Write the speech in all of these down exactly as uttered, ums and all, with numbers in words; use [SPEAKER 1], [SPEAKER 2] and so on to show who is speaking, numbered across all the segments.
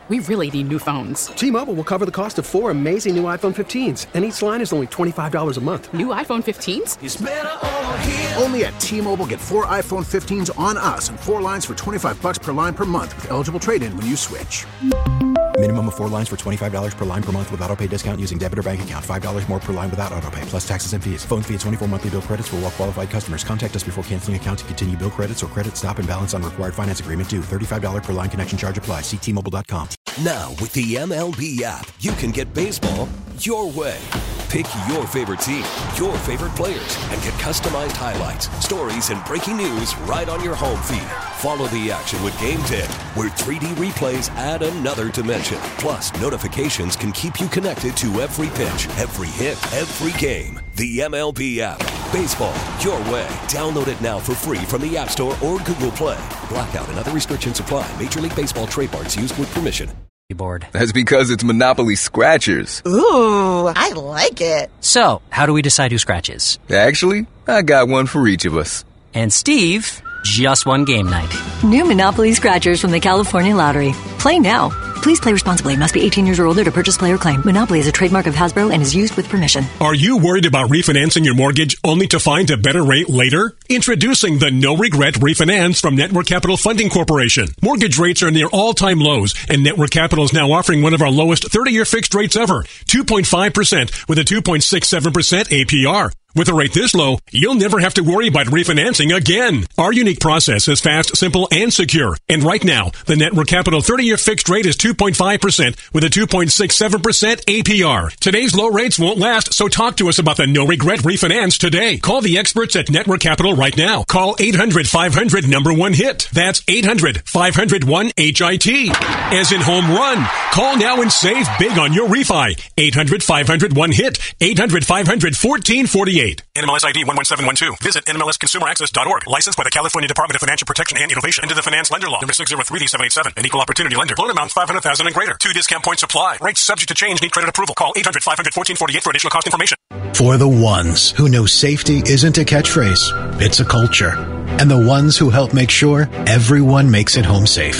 [SPEAKER 1] We really need new phones.
[SPEAKER 2] T-Mobile will cover the cost of four amazing new iPhone fifteens, and each line is only twenty-five dollars a month.
[SPEAKER 1] New iPhone fifteens?
[SPEAKER 3] It's better over here.
[SPEAKER 4] Only at T-Mobile, get four iPhone fifteens on us and four lines for twenty-five dollars per line per month with eligible trade-in when you switch.
[SPEAKER 5] Minimum of four lines for twenty-five dollars per line per month with autopay discount using debit or bank account. five dollars more per line without autopay, plus taxes and fees. Phone fee at twenty-four monthly bill credits for well-qualified customers. Contact us before canceling account to continue bill credits or credit stop and balance on required finance agreement due. thirty-five dollars per line connection charge applies. See T Mobile dot com.
[SPEAKER 6] Now, with the M L B app, you can get baseball your way. Pick your favorite team, your favorite players, and get customized highlights, stories, and breaking news right on your home feed. Follow the action with Game Day, where three D replays add another dimension. Plus, notifications can keep you connected to every pitch, every hit, every game. The M L B app. Baseball your way. Download it now for free from the App Store or Google Play. Blackout and other restrictions apply. Major League Baseball trademarks used with permission.
[SPEAKER 7] Board.
[SPEAKER 8] That's because it's Monopoly Scratchers.
[SPEAKER 9] Ooh, I like it.
[SPEAKER 7] So, how do we decide who scratches?
[SPEAKER 8] Actually, I got one for each of us.
[SPEAKER 7] And Steve just won game night.
[SPEAKER 10] New Monopoly Scratchers from the California Lottery. Play now. Please play responsibly. Must be eighteen years or older to purchase player claim. Monopoly is a trademark of Hasbro and is used with permission.
[SPEAKER 11] Are you worried about refinancing your mortgage only to find a better rate later? Introducing the No Regret Refinance from Network Capital Funding Corporation. Mortgage rates are near all-time lows, and Network Capital is now offering one of our lowest thirty-year fixed rates ever, two point five percent with a two point six seven percent A P R. With a rate this low, you'll never have to worry about refinancing again. Our unique process is fast, simple, and secure. And right now, the Network Capital thirty-year fixed rate is two point five percent with a two point six seven percent A P R. Today's low rates won't last, so talk to us about the No Regret Refinance today. Call the experts at Network Capital right now. Call eight hundred five hundred number one hit. That's eight hundred five hundred one H I T. As in home run. Call now and save big on your refi. eight hundred five hundred one hit. eight hundred five hundred fourteen forty-eight. N M L S I D one one seven one two. Visit N M L S consumer access dot org. Licensed by the California Department of Financial Protection and Innovation. Into the Finance Lender Law. Number six zero three D seven eight seven. An equal opportunity lender. Loan amount five hundred thousand dollars and greater. Two discount points apply. Rates subject to change. Need credit approval. Call eight hundred five hundred fourteen forty-eight for additional cost information.
[SPEAKER 12] For the ones who know safety isn't a catchphrase, it's a culture. And the ones who help make sure everyone makes it home safe.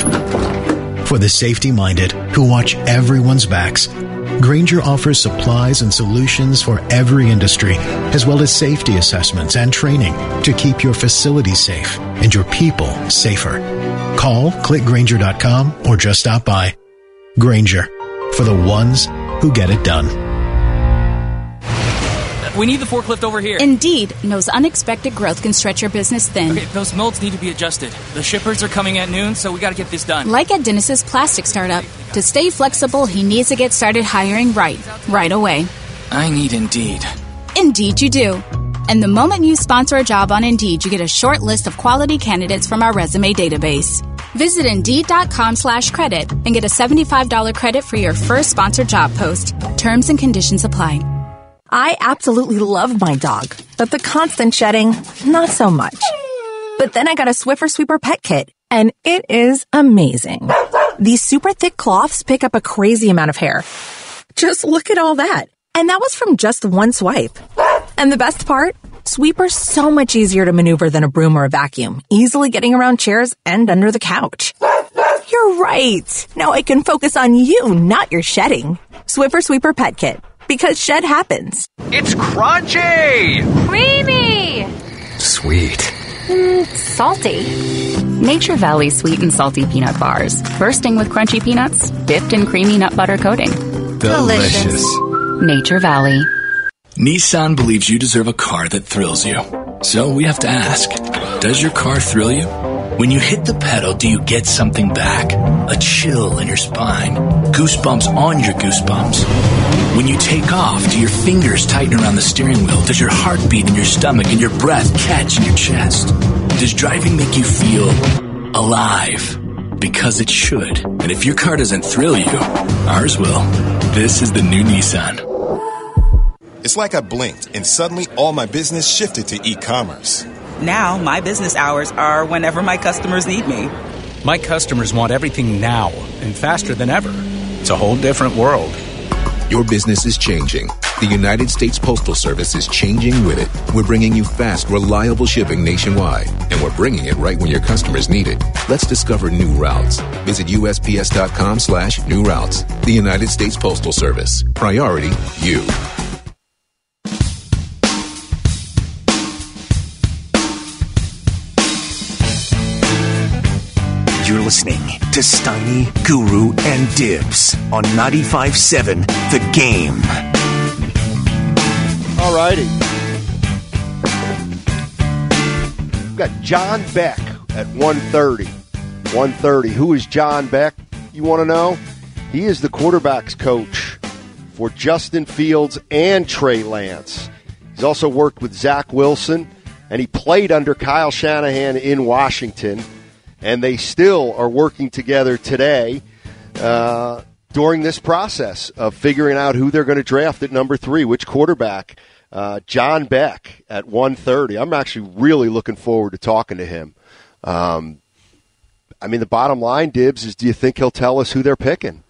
[SPEAKER 12] For the safety-minded who watch everyone's backs, Grainger offers supplies and solutions for every industry, as well as safety assessments and training to keep your facilities safe and your people safer. Call, click Grainger dot com, or just stop by. Grainger, for the ones who get it done.
[SPEAKER 13] We need the forklift over here.
[SPEAKER 14] Indeed knows unexpected growth can stretch your business thin.
[SPEAKER 13] Okay, those molds need to be adjusted. The shippers are coming at noon, so we got to get this done.
[SPEAKER 14] Like at Dennis's plastic startup. To stay flexible, he needs to get started hiring right, right away.
[SPEAKER 13] I need Indeed.
[SPEAKER 14] Indeed you do. And the moment you sponsor a job on Indeed, you get a short list of quality candidates from our resume database. Visit Indeed.com slash credit and get a seventy-five dollars credit for your first sponsored job post. Terms and conditions apply.
[SPEAKER 15] I absolutely love my dog, but the constant shedding, not so much. But then I got a Swiffer Sweeper Pet Kit, and it is amazing. These super thick cloths pick up a crazy amount of hair. Just look at all that. And that was from just one swipe. And the best part? Sweeper's so much easier to maneuver than a broom or a vacuum, easily getting around chairs and under the couch. You're right. Now I can focus on you, not your shedding. Swiffer Sweeper Pet Kit. Because shed happens.
[SPEAKER 16] It's crunchy!
[SPEAKER 17] Creamy!
[SPEAKER 16] Sweet.
[SPEAKER 17] Mm, salty.
[SPEAKER 1] Nature Valley Sweet and Salty Peanut Bars. Bursting with crunchy peanuts, dipped in creamy nut butter coating.
[SPEAKER 16] Delicious.
[SPEAKER 1] Nature Valley.
[SPEAKER 18] Nissan believes you deserve a car that thrills you. So we have to ask, does your car thrill you? When you hit the pedal, do you get something back? A chill in your spine. Goosebumps on your goosebumps. When you take off, do your fingers tighten around the steering wheel? Does your heart beat in your stomach and your breath catch in your chest? Does driving make you feel alive? Because it should. And if your car doesn't thrill you, ours will. This is the new Nissan.
[SPEAKER 19] It's like I blinked and suddenly all my business shifted to e-commerce.
[SPEAKER 20] Now, my business hours are whenever my customers need me.
[SPEAKER 21] My customers want everything now and faster than ever. It's a whole different world.
[SPEAKER 22] Your business is changing.
[SPEAKER 3] The United States Postal Service is changing with it. We're bringing you fast, reliable shipping nationwide, and we're bringing it right when your customers need it. Let's discover new routes. Visit U S P S dot com slash new routes. The United States Postal Service. Priority, you.
[SPEAKER 22] You're listening to Steiny, Guru, and Dibs on ninety-five point seven The Game.
[SPEAKER 23] All righty. We've got John Beck at one thirty. one thirty. Who is John Beck, you want to know? He is the quarterback's coach for Justin Fields and Trey Lance. He's also worked with Zach Wilson, and he played under Kyle Shanahan in Washington. And they still are working together today uh, during this process of figuring out who they're going to draft at number three, which quarterback. Uh, John Beck at one thirty. I'm actually really looking forward to talking to him. Um, I mean, the bottom line, Dibs, is do you think he'll tell us who they're picking?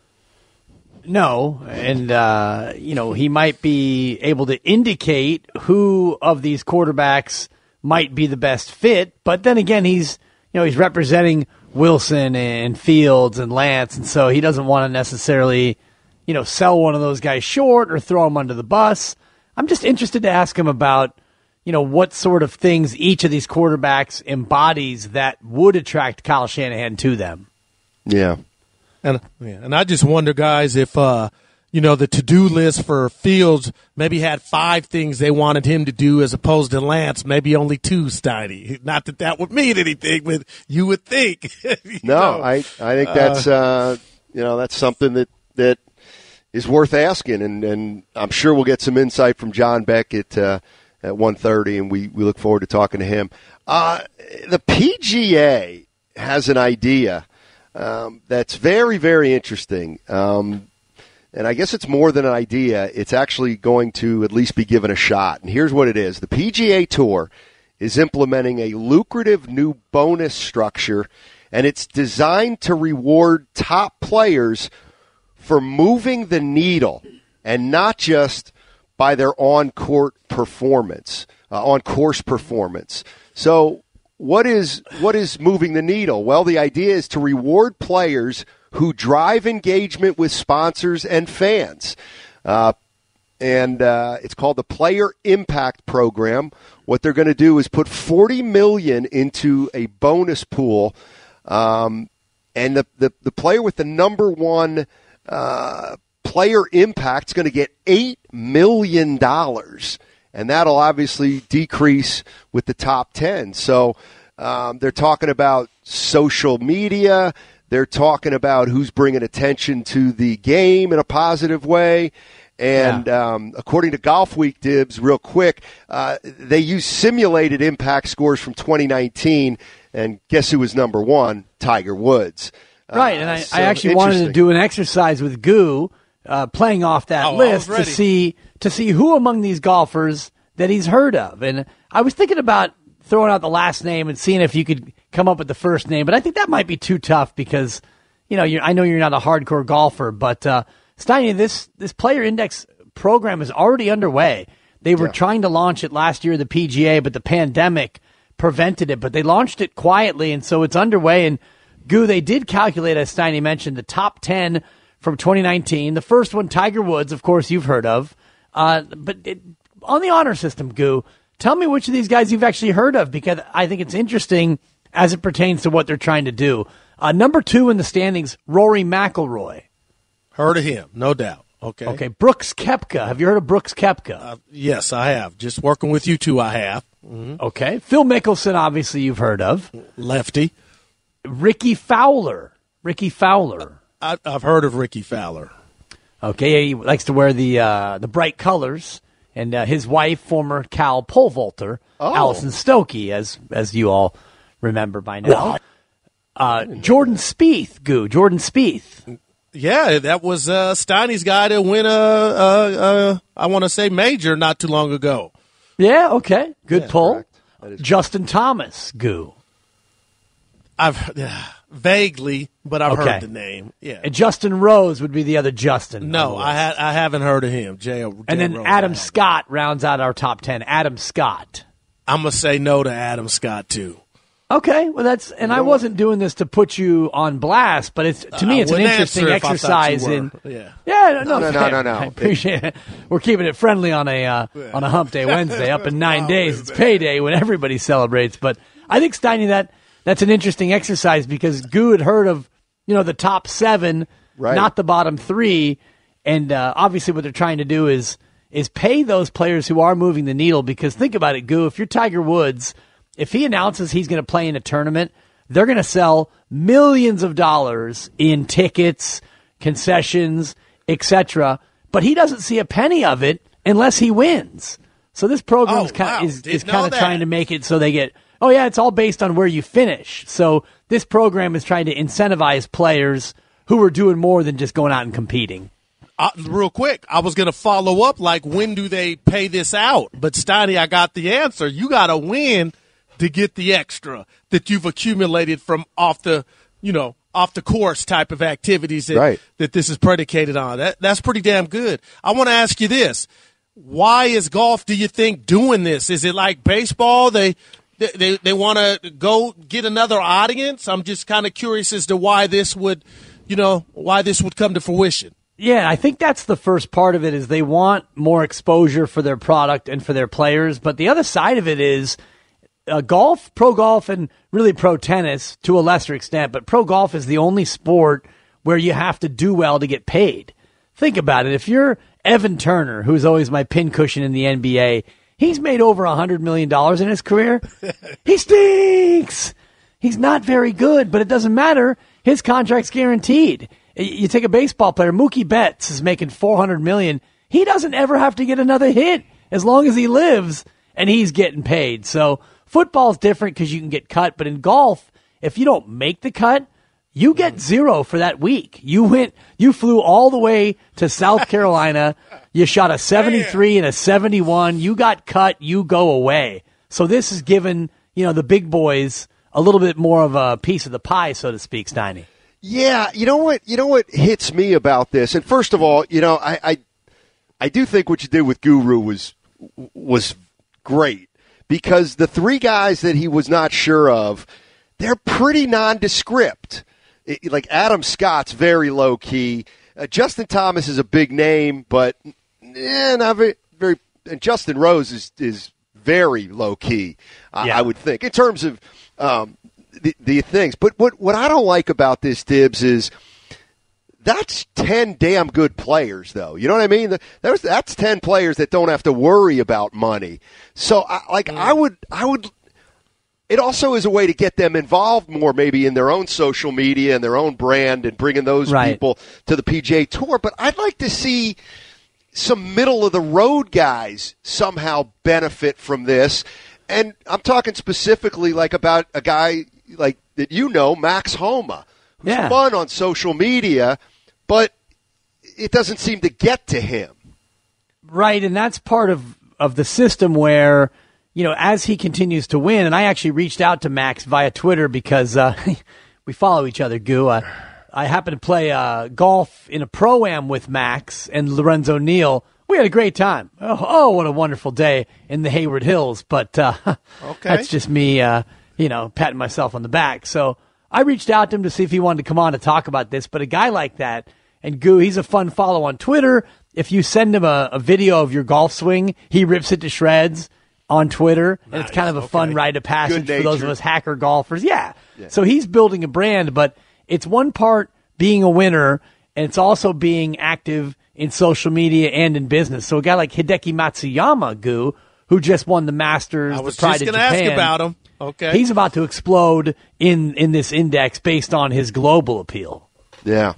[SPEAKER 24] No, and, uh, you know, he might be able to indicate who of these quarterbacks might be the best fit, but then again, he's You know, he's representing Wilson and Fields and Lance, and so he doesn't want to necessarily, you know, sell one of those guys short or throw him under the bus. I'm just interested to ask him about, you know, what sort of things each of these quarterbacks embodies that would attract Kyle Shanahan to them.
[SPEAKER 23] Yeah.
[SPEAKER 25] And yeah, and I just wonder, guys, if, uh, you know, the to-do list for Fields maybe had five things they wanted him to do as opposed to Lance, maybe only two, Steiny. Not that that would mean anything, but you would think. you
[SPEAKER 23] no,
[SPEAKER 25] know?
[SPEAKER 23] I, I think that's, uh, uh, you know, that's something that, that is worth asking, and, and I'm sure we'll get some insight from John Beck at, uh, at one thirty, and we, we look forward to talking to him. Uh, the P G A has an idea um, that's very, very interesting. Um And I guess it's more than an idea. It's actually going to at least be given a shot. And here's what it is. The P G A Tour is implementing a lucrative new bonus structure, and it's designed to reward top players for moving the needle and not just by their on-court performance, uh, on-course performance. So what is what is moving the needle? Well, the idea is to reward players who drive engagement with sponsors and fans. Uh, and uh, it's called the Player Impact Program. What they're going to do is put forty million dollars into a bonus pool, um, and the, the, the player with the number one uh, player impact is going to get eight million dollars, and that'll obviously decrease with the top ten. So um, they're talking about social media. They're talking about who's bringing attention to the game in a positive way. And yeah. um, according to Golf Week, Dibs, real quick, uh, they use simulated impact scores from twenty nineteen. And guess who was number one? Tiger Woods.
[SPEAKER 24] Right, uh, and I,
[SPEAKER 23] so
[SPEAKER 24] I actually wanted to do an exercise with Goo, uh, playing off that
[SPEAKER 25] oh,
[SPEAKER 24] list to see to see who among these golfers that he's heard of. And I was thinking about throwing out the last name and seeing if you could come up with the first name, but I think that might be too tough because, you know, you're, I know you're not a hardcore golfer, but uh, Steiny, this this player index program is already underway. They were yeah. trying to launch it last year, the P G A, but the pandemic prevented it. But they launched it quietly, and so it's underway. And Goo, they did calculate, as Steiny mentioned, the top ten from twenty nineteen. The first one, Tiger Woods, of course, you've heard of. Uh, but it, on the honor system, Goo, tell me which of these guys you've actually heard of, because I think it's interesting as it pertains to what they're trying to do. Uh, number two in the standings, Rory McIlroy.
[SPEAKER 25] Heard of him, no doubt. Okay.
[SPEAKER 24] Okay. Brooks Koepka. Have you heard of Brooks Koepka?
[SPEAKER 25] Uh, yes, I have. Just working with you two, I have. Mm-hmm.
[SPEAKER 24] Okay. Phil Mickelson, obviously you've heard of.
[SPEAKER 25] Lefty.
[SPEAKER 24] Ricky Fowler. Ricky Fowler.
[SPEAKER 25] I, I've heard of Ricky Fowler.
[SPEAKER 24] Okay. He likes to wear the uh, the bright colors. And uh, his wife, former Cal pole vaulter, oh. Allison Stokey, as as you all remember by now. Uh, Jordan Spieth, Goo. Jordan Spieth.
[SPEAKER 25] Yeah, that was uh, Steiny's guy to win a, a, a I want to say, major not too long ago.
[SPEAKER 24] Yeah, okay. Good
[SPEAKER 23] yeah,
[SPEAKER 24] pull. Justin Thomas, Goo.
[SPEAKER 25] I've vaguely, but I've
[SPEAKER 24] Okay.
[SPEAKER 25] heard the name. Yeah.
[SPEAKER 24] And Justin Rose would be the other Justin.
[SPEAKER 25] No, I ha- I haven't heard of him. J-
[SPEAKER 24] And
[SPEAKER 25] J-
[SPEAKER 24] then
[SPEAKER 25] Rose,
[SPEAKER 24] Adam Scott rounds out our top ten. Adam Scott.
[SPEAKER 25] I'm gonna say no to Adam Scott too.
[SPEAKER 24] Okay, well that's and I wasn't doing this to put you on blast, but it's to me
[SPEAKER 25] I
[SPEAKER 24] it's an
[SPEAKER 25] wouldn't
[SPEAKER 24] interesting
[SPEAKER 25] answer if I thought
[SPEAKER 24] exercise
[SPEAKER 25] you were.
[SPEAKER 24] in
[SPEAKER 25] Yeah.
[SPEAKER 24] yeah no
[SPEAKER 23] No, no,
[SPEAKER 24] fair.
[SPEAKER 23] no, no, no.
[SPEAKER 24] I appreciate it. We're keeping it friendly on a uh, on a Hump Day Wednesday. Up in nine days, it's payday when everybody celebrates. But I think Steiny that that's an interesting exercise because Goo had heard of you know the top seven,
[SPEAKER 23] Right.
[SPEAKER 24] not the bottom three, and uh, obviously what they're trying to do is is pay those players who are moving the needle. Because think about it, Goo, if you're Tiger Woods. If he announces he's going to play in a tournament, they're going to sell millions of dollars in tickets, concessions, et cetera. But he doesn't see a penny of it unless he wins. So this program
[SPEAKER 25] Oh,
[SPEAKER 24] kind
[SPEAKER 25] wow.
[SPEAKER 24] is,
[SPEAKER 25] Didn't
[SPEAKER 24] is
[SPEAKER 25] know
[SPEAKER 24] kind of
[SPEAKER 25] that.
[SPEAKER 24] trying to make it so they get, oh, yeah, it's all based on where you finish. So this program is trying to incentivize players who are doing more than just going out and competing.
[SPEAKER 25] Uh, real quick, I was going to follow up, like, when do they pay this out? But, Steiny, I got the answer. You got to win to get the extra that you've accumulated from off the, you know, off the course type of activities that,
[SPEAKER 23] Right.
[SPEAKER 25] that this is predicated on. That, that's pretty damn good. I want to ask you this. Why is golf, do you think, doing this? Is it like baseball? They they, they, they want to go get another audience? I'm just kind of curious as to why this would, you know, why this would come to fruition.
[SPEAKER 24] Yeah, I think that's the first part of it is they want more exposure for their product and for their players. But the other side of it is uh, golf, pro golf, and really pro tennis to a lesser extent. But pro golf is the only sport where you have to do well to get paid. Think about it. If you're Evan Turner, who's always my pincushion in the N B A, he's made over one hundred million dollars in his career. He stinks. He's not very good, but it doesn't matter. His contract's guaranteed. You take a baseball player, Mookie Betts is making four hundred million dollars. He doesn't ever have to get another hit as long as he lives, and he's getting paid. So football's different because you can get cut, but in golf, if you don't make the cut, you get zero for that week. You went, you flew all the way to South Carolina. You shot a seventy-three and a seventy-one. You got cut. You go away. So this is giving, you know, the big boys a little bit more of a piece of the pie, so to speak, Steiny.
[SPEAKER 23] Yeah, you know what? You know what hits me about this, and first of all, you know, I, I, I do think what you did with Guru was was great because the three guys that he was not sure of, they're pretty nondescript. It, like Adam Scott's very low key. Uh, Justin Thomas is a big name, but eh, not very. very and Justin Rose is is very low key. Uh,
[SPEAKER 24] Yeah.
[SPEAKER 23] I would think in terms of. Um, The, the things. But what, what I don't like about this, Dibbs, is that's ten damn good players, though. You know what I mean? There's, that's ten players that don't have to worry about money. So, I, like, mm. I would, I would. It also is a way to get them involved more, maybe in their own social media and their own brand, and bringing those
[SPEAKER 24] right.
[SPEAKER 23] people to the P G A Tour. But I'd like to see some middle of the road guys somehow benefit from this. And I'm talking specifically like about a guy like that you know, Max Homa, who's
[SPEAKER 24] yeah.
[SPEAKER 23] fun on social media, but it doesn't seem to get to him.
[SPEAKER 24] Right, and that's part of, of the system where, you know, as he continues to win, and I actually reached out to Max via Twitter because uh, we follow each other, Goo. Uh, I happened to play uh, golf in a Pro-Am with Max and Lorenzo Neal. We had a great time. Oh, oh, what a wonderful day in the Hayward Hills. But uh,
[SPEAKER 25] okay.
[SPEAKER 24] that's just me, uh, you know, patting myself on the back. So I reached out to him to see if he wanted to come on to talk about this. But a guy like that, and Goo, he's a fun follow on Twitter. If you send him a, a video of your golf swing, he rips it to shreds on Twitter. Nice. And it's kind of a okay. fun rite of passage for those of us hacker golfers. Yeah. yeah. So he's building a brand, but it's one part being a winner, and it's also being active in social media and in business. So a guy like Hideki Matsuyama, Goo, who just won the Masters,
[SPEAKER 25] I was
[SPEAKER 24] the Pride
[SPEAKER 25] just
[SPEAKER 24] of
[SPEAKER 25] going to
[SPEAKER 24] Japan,
[SPEAKER 25] ask about him. Okay.
[SPEAKER 24] He's about to explode in, in this index based on his global appeal.
[SPEAKER 23] Yeah.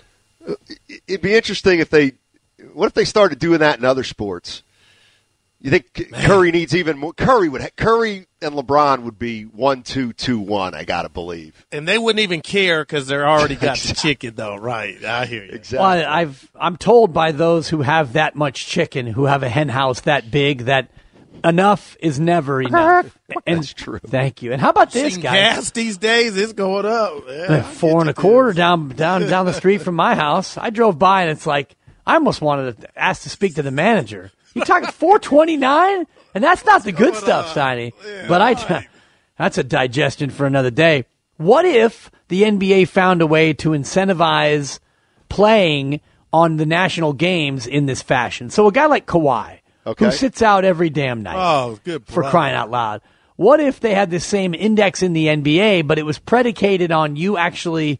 [SPEAKER 23] It'd be interesting if they – what if they started doing that in other sports? You think Man. Curry needs even more – Curry would – Curry and LeBron would be one two two one, I got to believe.
[SPEAKER 25] And they wouldn't even care because they're already got the chicken, though. Right. I hear you.
[SPEAKER 23] Exactly.
[SPEAKER 24] Well, I've, I'm told by those who have that much chicken, who have a hen house that big, that enough is never enough. And
[SPEAKER 23] That's true.
[SPEAKER 24] Thank you. And how about this,
[SPEAKER 25] Seen
[SPEAKER 24] guys?
[SPEAKER 25] gas these days, it's going up. Yeah,
[SPEAKER 24] Four and a quarter down down down the street from my house. I drove by and it's like I almost wanted to ask to speak to the manager. You talking four twenty nine, and that's not the good stuff, Steiny.
[SPEAKER 25] Yeah,
[SPEAKER 24] but I,
[SPEAKER 25] right.
[SPEAKER 24] that's a digestion for another day. What if the N B A found a way to incentivize playing on the national games in this fashion? So a guy like Kawhi,
[SPEAKER 23] Okay.
[SPEAKER 24] who sits out every damn night,
[SPEAKER 25] Oh, good
[SPEAKER 24] for
[SPEAKER 25] brother.
[SPEAKER 24] crying out loud. What if they had this same index in the N B A, but it was predicated on you actually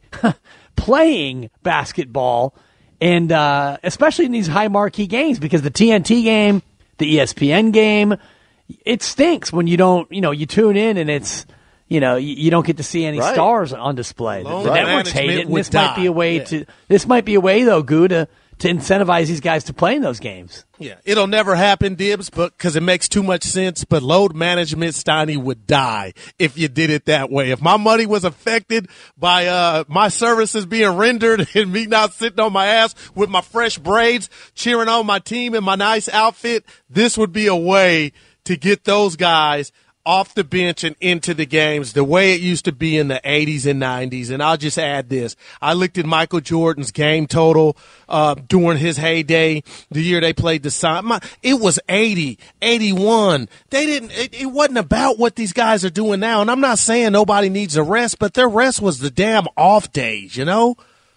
[SPEAKER 24] playing basketball, and uh, especially in these high marquee games, because the T N T game, the E S P N game, it stinks when you don't, you know, you tune in and it's, you know, you, you don't get to see any
[SPEAKER 23] Right.
[SPEAKER 24] stars on display. The,
[SPEAKER 25] Load
[SPEAKER 24] the networks hate
[SPEAKER 25] management
[SPEAKER 24] it, and
[SPEAKER 25] would
[SPEAKER 24] this might be a
[SPEAKER 25] die.
[SPEAKER 24] way
[SPEAKER 25] Yeah.
[SPEAKER 24] to. This might be a way though, Goo, to to incentivize these guys to play in those games.
[SPEAKER 25] Yeah, it'll never happen, Dibs, but because it makes too much sense. But load management, Steiny, would die if you did it that way. If my money was affected by uh, my services being rendered and me not sitting on my ass with my fresh braids, cheering on my team in my nice outfit, this would be a way to get those guys off the bench and into the games the way it used to be in the eighties and nineties. And I'll just add this. I looked at Michael Jordan's game total uh, during his heyday, the year they played the Sun. My, it was eighty, eighty-one. They didn't, it, it wasn't about what these guys are doing now. And I'm not saying nobody needs a rest, but their rest was the damn off days, you know?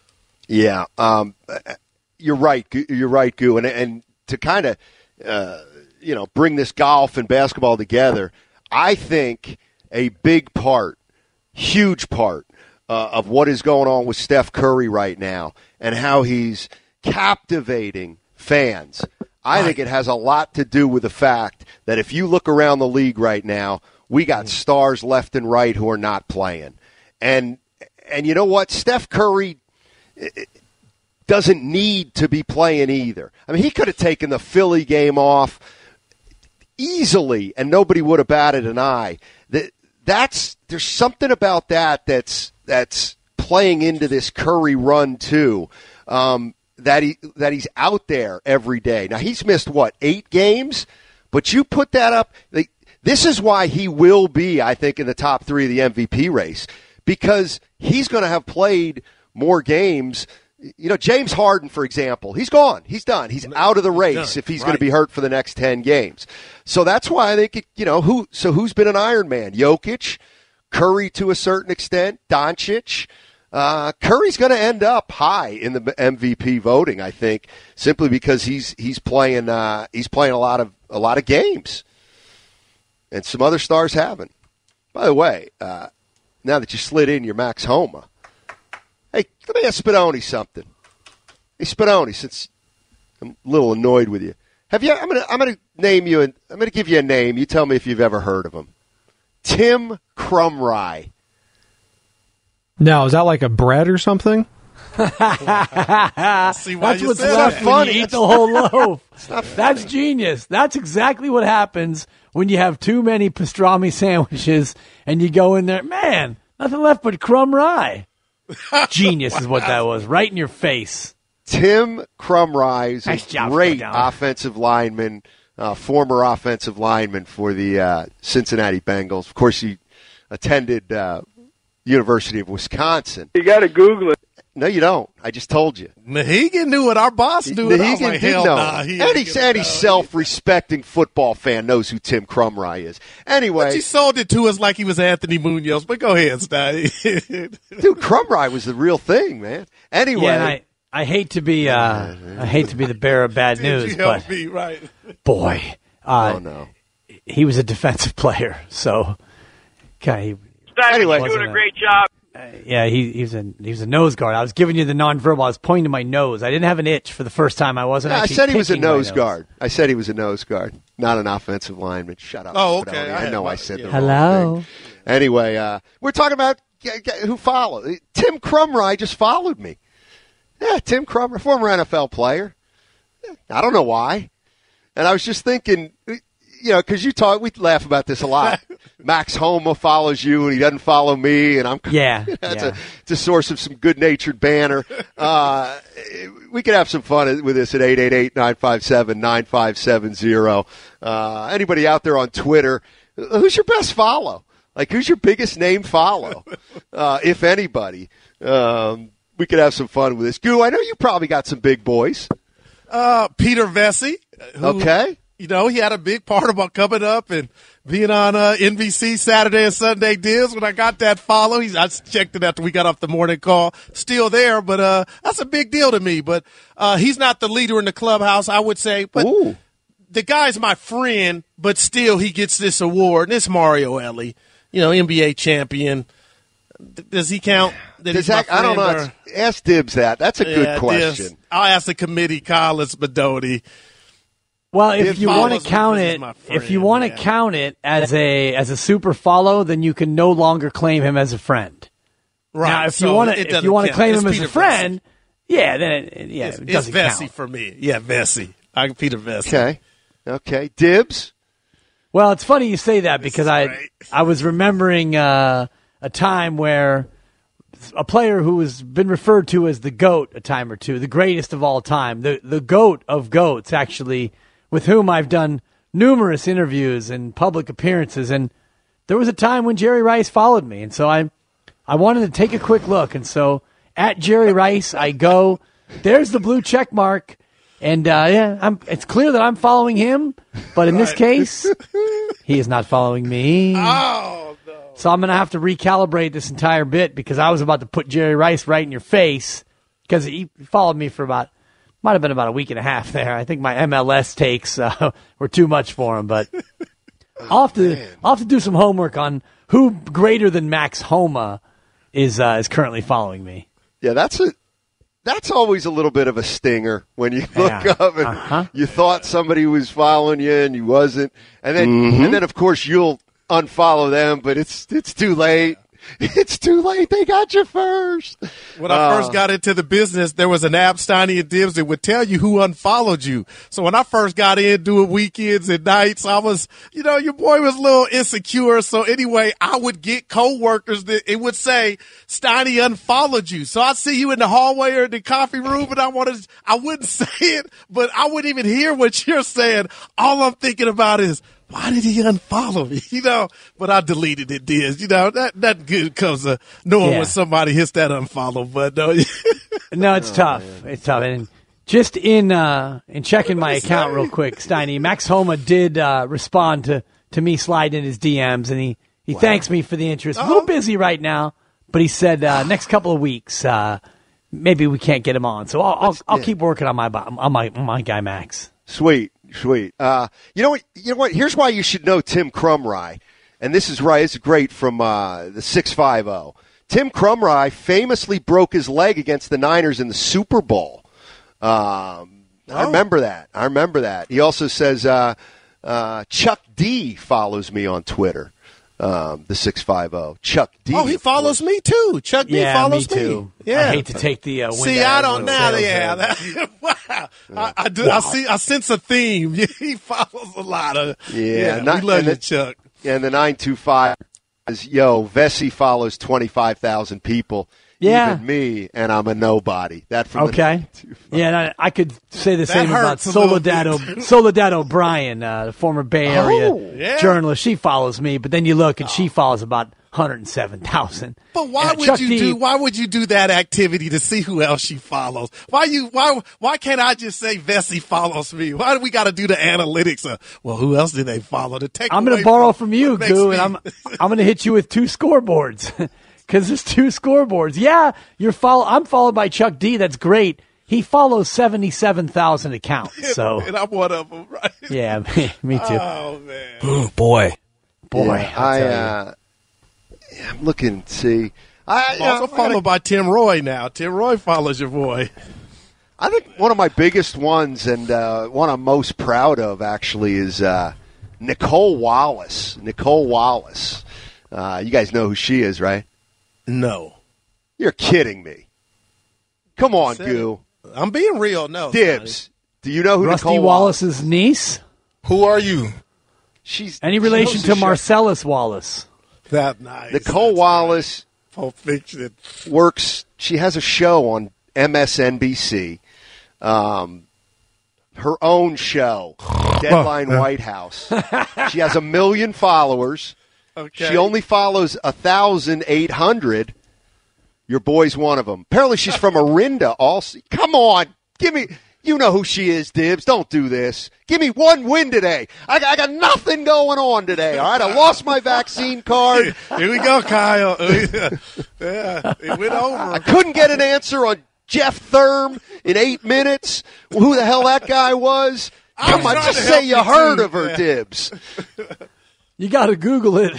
[SPEAKER 23] Yeah, um, you're right. Goo- You're right, Goo. And, and to kind of, uh, you know, bring this golf and basketball together, I think a big part, huge part uh, of what is going on with Steph Curry right now and how he's captivating fans, I think it has a lot to do with the fact that if you look around the league right now, we got stars left and right who are not playing. And and you know what? Steph Curry doesn't need to be playing either. I mean, he could have taken the Philly game off easily, and nobody would have batted an eye. That that's there's something about that that's that's playing into this Curry run too. Um, that he that he's out there every day. Now he's missed what eight games, but you put that up. Like, this is why he will be, I think, in the top three of the M V P race, because he's going to have played more games. You know, James Harden, for example, he's gone. He's done. He's out of the race if he's going to be hurt for the next ten games. So that's why I think, it, you know, who. So who's been an Iron Man? Jokic, Curry to a certain extent, Doncic. Uh, Curry's going to end up high in the M V P voting, I think, simply because he's he's playing uh, he's playing a lot of a lot of games, and some other stars haven't. By the way, uh, now that you slid in your Max Homa. Hey, let me ask Spadoni something. Hey, Spadoni, since I'm a little annoyed with you, have you? I'm gonna I'm gonna name you. An, I'm gonna give you a name. You tell me if you've ever heard of him. Tim Krumrie.
[SPEAKER 2] No, is that like a bread or something?
[SPEAKER 25] See why
[SPEAKER 24] That's
[SPEAKER 25] you
[SPEAKER 24] what's
[SPEAKER 25] said
[SPEAKER 24] left
[SPEAKER 25] that.
[SPEAKER 24] when
[SPEAKER 23] funny.
[SPEAKER 24] you eat
[SPEAKER 23] That's
[SPEAKER 24] the whole loaf.
[SPEAKER 23] It's not funny.
[SPEAKER 24] That's genius. That's exactly what happens when you have too many pastrami sandwiches and you go in there. Man, nothing left but crumb rye. Genius is what that was. Right in your face.
[SPEAKER 23] Tim Krumrie is
[SPEAKER 24] Nice
[SPEAKER 23] a
[SPEAKER 24] job,
[SPEAKER 23] great
[SPEAKER 24] Spadoni.
[SPEAKER 23] offensive lineman, uh, former offensive lineman for the uh, Cincinnati Bengals. Of course, he attended uh, University of Wisconsin.
[SPEAKER 4] You got to Google it.
[SPEAKER 23] No, you don't. I just told you.
[SPEAKER 25] Mahegan knew it. Our boss knew it. I was
[SPEAKER 23] He
[SPEAKER 25] like,
[SPEAKER 23] did
[SPEAKER 25] hell
[SPEAKER 23] know.
[SPEAKER 25] nah. He
[SPEAKER 23] Any,
[SPEAKER 25] ain't gonna
[SPEAKER 23] any
[SPEAKER 25] know.
[SPEAKER 23] self-respecting football fan knows who Tim Krumrie is. Anyway,
[SPEAKER 25] But you sold it to us like he was Anthony Munoz. But go ahead, Stein.
[SPEAKER 23] dude, Krumrie was the real thing, man. Anyway,
[SPEAKER 24] Yeah, and I, I hate to be uh, I hate to be the bearer of bad
[SPEAKER 25] Did
[SPEAKER 24] news,
[SPEAKER 25] you help
[SPEAKER 24] but
[SPEAKER 25] me, right?
[SPEAKER 24] boy, uh,
[SPEAKER 23] oh no.
[SPEAKER 24] he was a defensive player. So, okay,
[SPEAKER 23] Anyway,
[SPEAKER 4] You're doing a great job.
[SPEAKER 24] yeah, he, he was a he was a nose guard. I was giving you the nonverbal. I was pointing to my nose. I didn't have an itch for the first time. I wasn't.
[SPEAKER 23] Yeah, I
[SPEAKER 24] actually
[SPEAKER 23] said he was a
[SPEAKER 24] picking my
[SPEAKER 23] nose guard. I said he was a nose guard, not an offensive lineman. Shut up.
[SPEAKER 25] Oh, okay.
[SPEAKER 23] Spadoni.
[SPEAKER 25] I
[SPEAKER 23] I,
[SPEAKER 25] had
[SPEAKER 23] know
[SPEAKER 25] my-
[SPEAKER 23] I said
[SPEAKER 25] yeah.
[SPEAKER 23] the wrong
[SPEAKER 24] Hello.
[SPEAKER 23] thing. Anyway, uh, we're talking about g- g- who followed. Tim Krumrie just followed me. Yeah, Tim Krumrie, former N F L player. I don't know why. And I was just thinking, you know, because you talk, we laugh about this a lot. Max Homa follows you and he doesn't follow me, and I'm
[SPEAKER 24] yeah.
[SPEAKER 23] That's
[SPEAKER 24] yeah.
[SPEAKER 23] a it's a source of some good-natured banter. Uh, we could have some fun with this at eight eight eight, nine five seven, nine five seven zero. Uh, anybody out there on Twitter, who's your best follow? Like, who's your biggest name follow, uh, if anybody? Um, we could have some fun with this. Goo, I know you probably got some big boys.
[SPEAKER 25] Uh, Peter Vesey. Who,
[SPEAKER 23] okay.
[SPEAKER 25] You know, he had a big part about coming up and being on uh, N B C Saturday and Sunday deals. When I got that follow, he's, I checked it after we got off the morning call. Still there, but uh, that's a big deal to me. But uh, he's not the leader in the clubhouse, I would say. But
[SPEAKER 23] Ooh.
[SPEAKER 25] The guy's my friend, but still he gets this award. And it's Mario Elie, you know, N B A champion. Does he count? That
[SPEAKER 23] Does
[SPEAKER 25] he's my
[SPEAKER 23] that, I don't know.
[SPEAKER 25] friend, or-
[SPEAKER 23] Ask Dibs that. That's a
[SPEAKER 25] Yeah,
[SPEAKER 23] good question.
[SPEAKER 25] Dibs. I'll ask the committee, Collins, Bedoni.
[SPEAKER 24] Well, if
[SPEAKER 25] Dibs
[SPEAKER 24] you want
[SPEAKER 25] follows
[SPEAKER 24] to
[SPEAKER 25] me
[SPEAKER 24] count
[SPEAKER 25] because he's
[SPEAKER 24] it,
[SPEAKER 25] my friend,
[SPEAKER 24] if you want to
[SPEAKER 25] yeah.
[SPEAKER 24] count it as a as a super follow, then you can no longer claim him as a friend.
[SPEAKER 25] Right.
[SPEAKER 24] Now, if
[SPEAKER 25] so
[SPEAKER 24] you want
[SPEAKER 25] it
[SPEAKER 24] to, if
[SPEAKER 25] doesn't
[SPEAKER 24] you want to
[SPEAKER 25] count.
[SPEAKER 24] claim
[SPEAKER 25] It's
[SPEAKER 24] him as
[SPEAKER 25] Peter
[SPEAKER 24] a friend, yeah, then it, it- yeah,
[SPEAKER 25] It's,
[SPEAKER 24] it
[SPEAKER 25] it's
[SPEAKER 24] doesn't
[SPEAKER 25] Vesey
[SPEAKER 24] count.
[SPEAKER 25] for me. Yeah, Vesey. I Peter Vesey.
[SPEAKER 23] Okay. Okay. Dibs?
[SPEAKER 24] Well, it's funny you say that because I
[SPEAKER 25] great.
[SPEAKER 24] I was remembering uh, a time where a player who has been referred to as the GOAT a time or two, the greatest of all time, the the GOAT of GOATs, actually, with whom I've done numerous interviews and public appearances, and there was a time when Jerry Rice followed me, and so I I wanted to take a quick look, and so at Jerry Rice I go. There's the blue check mark. And uh, yeah, I'm, it's clear that I'm following him, but in this case, he is not following me.
[SPEAKER 25] Oh, no.
[SPEAKER 24] So I'm going to have to recalibrate this entire bit because I was about to put Jerry Rice right in your face because he followed me for about, might have been about a week and a half there. I think my M L S takes uh, were too much for him, but I'll have to I'll have to do some homework on who greater than Max Homa is uh, is currently following me.
[SPEAKER 23] Yeah, that's a that's always a little bit of a stinger when you look
[SPEAKER 24] Yeah.
[SPEAKER 23] up and
[SPEAKER 24] Uh-huh.
[SPEAKER 23] you thought somebody was following you and you wasn't, and then Mhm. and then of course you'll unfollow them, but it's it's too late. It's too late. They got you first.
[SPEAKER 25] When I
[SPEAKER 23] Uh,
[SPEAKER 25] first got into the business, there was an app, Steiny and Dibs, that would tell you who unfollowed you. So when I first got in doing weekends and nights, I was, you know, your boy was a little insecure. So anyway, I would get coworkers that it would say, Steiny unfollowed you. So I'd see you in the hallway or in the coffee room and I wanted, I wouldn't say it, but I wouldn't even hear what you're saying. All I'm thinking about is, why did he unfollow me? You know, but I deleted it, Diz. You know, that, that good comes of knowing
[SPEAKER 24] Yeah.
[SPEAKER 25] when somebody hits that unfollow button.
[SPEAKER 24] No, it's tough. It's tough. And just in uh, in checking my account real quick, Steiny, Max Homa did uh, respond to, to me sliding in his D Ms, and he, he thanks me for the interest. A little busy right now, but he said uh, next couple of weeks, uh, maybe we can't get him on. So I'll I'll, I'll keep working on my on my on my guy Max.
[SPEAKER 23] Sweet, sweet. Uh, you know what? You know what? Here's why you should know Tim Crumry, and this is right. It's great from uh, the six five zero. Tim Crumry famously broke his leg against the Niners in the Super Bowl. Um, I remember that. I remember that. He also says uh, uh, Chuck D follows me on Twitter. Um, the six five zero. Chuck D.
[SPEAKER 25] Oh, he follows me too. Chuck D
[SPEAKER 24] Yeah,
[SPEAKER 25] follows
[SPEAKER 24] me too.
[SPEAKER 25] Yeah.
[SPEAKER 24] I hate to take the uh, wind
[SPEAKER 25] See,
[SPEAKER 24] out
[SPEAKER 25] I
[SPEAKER 24] of
[SPEAKER 25] don't
[SPEAKER 24] everyone's
[SPEAKER 25] know.
[SPEAKER 24] sails
[SPEAKER 25] Yeah,
[SPEAKER 24] there.
[SPEAKER 25] that, wow. I, I do. I see. I sense a theme. He follows a lot of.
[SPEAKER 23] Yeah,
[SPEAKER 25] Yeah,
[SPEAKER 23] not-
[SPEAKER 25] we love
[SPEAKER 23] and
[SPEAKER 25] you,
[SPEAKER 23] the-
[SPEAKER 25] Chuck.
[SPEAKER 23] And the nine two five is, yo, Vesey follows twenty-five thousand people.
[SPEAKER 24] Yeah.
[SPEAKER 23] Even me, and I'm a nobody. That from
[SPEAKER 24] Okay. Yeah, and I, I could say the
[SPEAKER 25] That
[SPEAKER 24] same about
[SPEAKER 25] hurts a little
[SPEAKER 24] Soledad, o-
[SPEAKER 25] bit.
[SPEAKER 24] Soledad O'Brien, uh, the former Bay Area
[SPEAKER 23] Oh,
[SPEAKER 25] yeah.
[SPEAKER 24] journalist. She follows me, but then you look and she follows about one hundred seven thousand.
[SPEAKER 25] But why would
[SPEAKER 24] Chuck
[SPEAKER 25] you
[SPEAKER 24] D-
[SPEAKER 25] do? Why would you do that activity to see who else she follows? Why you? Why? Why can't I just say Vesey follows me? Why do we got to do the analytics of? Well, who else did they follow? To take.
[SPEAKER 24] I'm
[SPEAKER 25] going to
[SPEAKER 24] borrow from you,
[SPEAKER 25] what makes
[SPEAKER 24] Goo,
[SPEAKER 25] me-
[SPEAKER 24] and I'm I'm going to hit you with two scoreboards because there's two scoreboards. Yeah, you're follow. I'm followed by Chuck D. That's great. He follows seventy-seven thousand accounts. So
[SPEAKER 25] and I'm one of them, right?
[SPEAKER 24] yeah, me, me too.
[SPEAKER 25] Oh man.
[SPEAKER 21] Ooh, boy.
[SPEAKER 24] Boy,
[SPEAKER 23] Yeah,
[SPEAKER 24] I'll
[SPEAKER 23] I,
[SPEAKER 24] tell you.
[SPEAKER 23] uh, yeah, I'm looking to see. I,
[SPEAKER 25] I'm
[SPEAKER 23] you know,
[SPEAKER 25] also
[SPEAKER 23] I gotta-
[SPEAKER 25] followed by Tim Roy now. Tim Roy follows your boy.
[SPEAKER 23] I think one of my biggest ones and uh, one I'm most proud of actually is uh, Nicole Wallace. Nicole Wallace. Uh, you guys know who she is, right?
[SPEAKER 25] No.
[SPEAKER 23] You're kidding me. Come on,
[SPEAKER 25] Said
[SPEAKER 23] Goo.
[SPEAKER 25] I'm being real. No.
[SPEAKER 23] Dibs. Do you know who
[SPEAKER 24] Rusty
[SPEAKER 23] Nicole
[SPEAKER 24] Wallace's niece.
[SPEAKER 4] Who are you?
[SPEAKER 23] she's
[SPEAKER 24] any relation
[SPEAKER 23] she
[SPEAKER 24] to
[SPEAKER 23] show.
[SPEAKER 24] Marcellus Wallace?
[SPEAKER 25] That nice.
[SPEAKER 23] Nicole
[SPEAKER 25] That's
[SPEAKER 23] Wallace
[SPEAKER 25] right. Pulp Fiction.
[SPEAKER 23] works. She has a show on M S N B C. Um, her own show, Deadline White House. She has a million followers.
[SPEAKER 25] Okay.
[SPEAKER 23] She only follows one thousand eight hundred. Your boy's one of them. Apparently she's from Orinda. Also, come on. Give me, you know who she is, Dibs. Don't do this. Give me one win today. I, I got nothing going on today, all right? I lost my vaccine card.
[SPEAKER 25] Here we go, Kyle. Yeah, it went over.
[SPEAKER 23] I couldn't get an answer on Jeff Thurm in eight minutes. Who the hell that guy was? Come on, just say you heard of her, yeah. Dibs.
[SPEAKER 24] You got to Google it.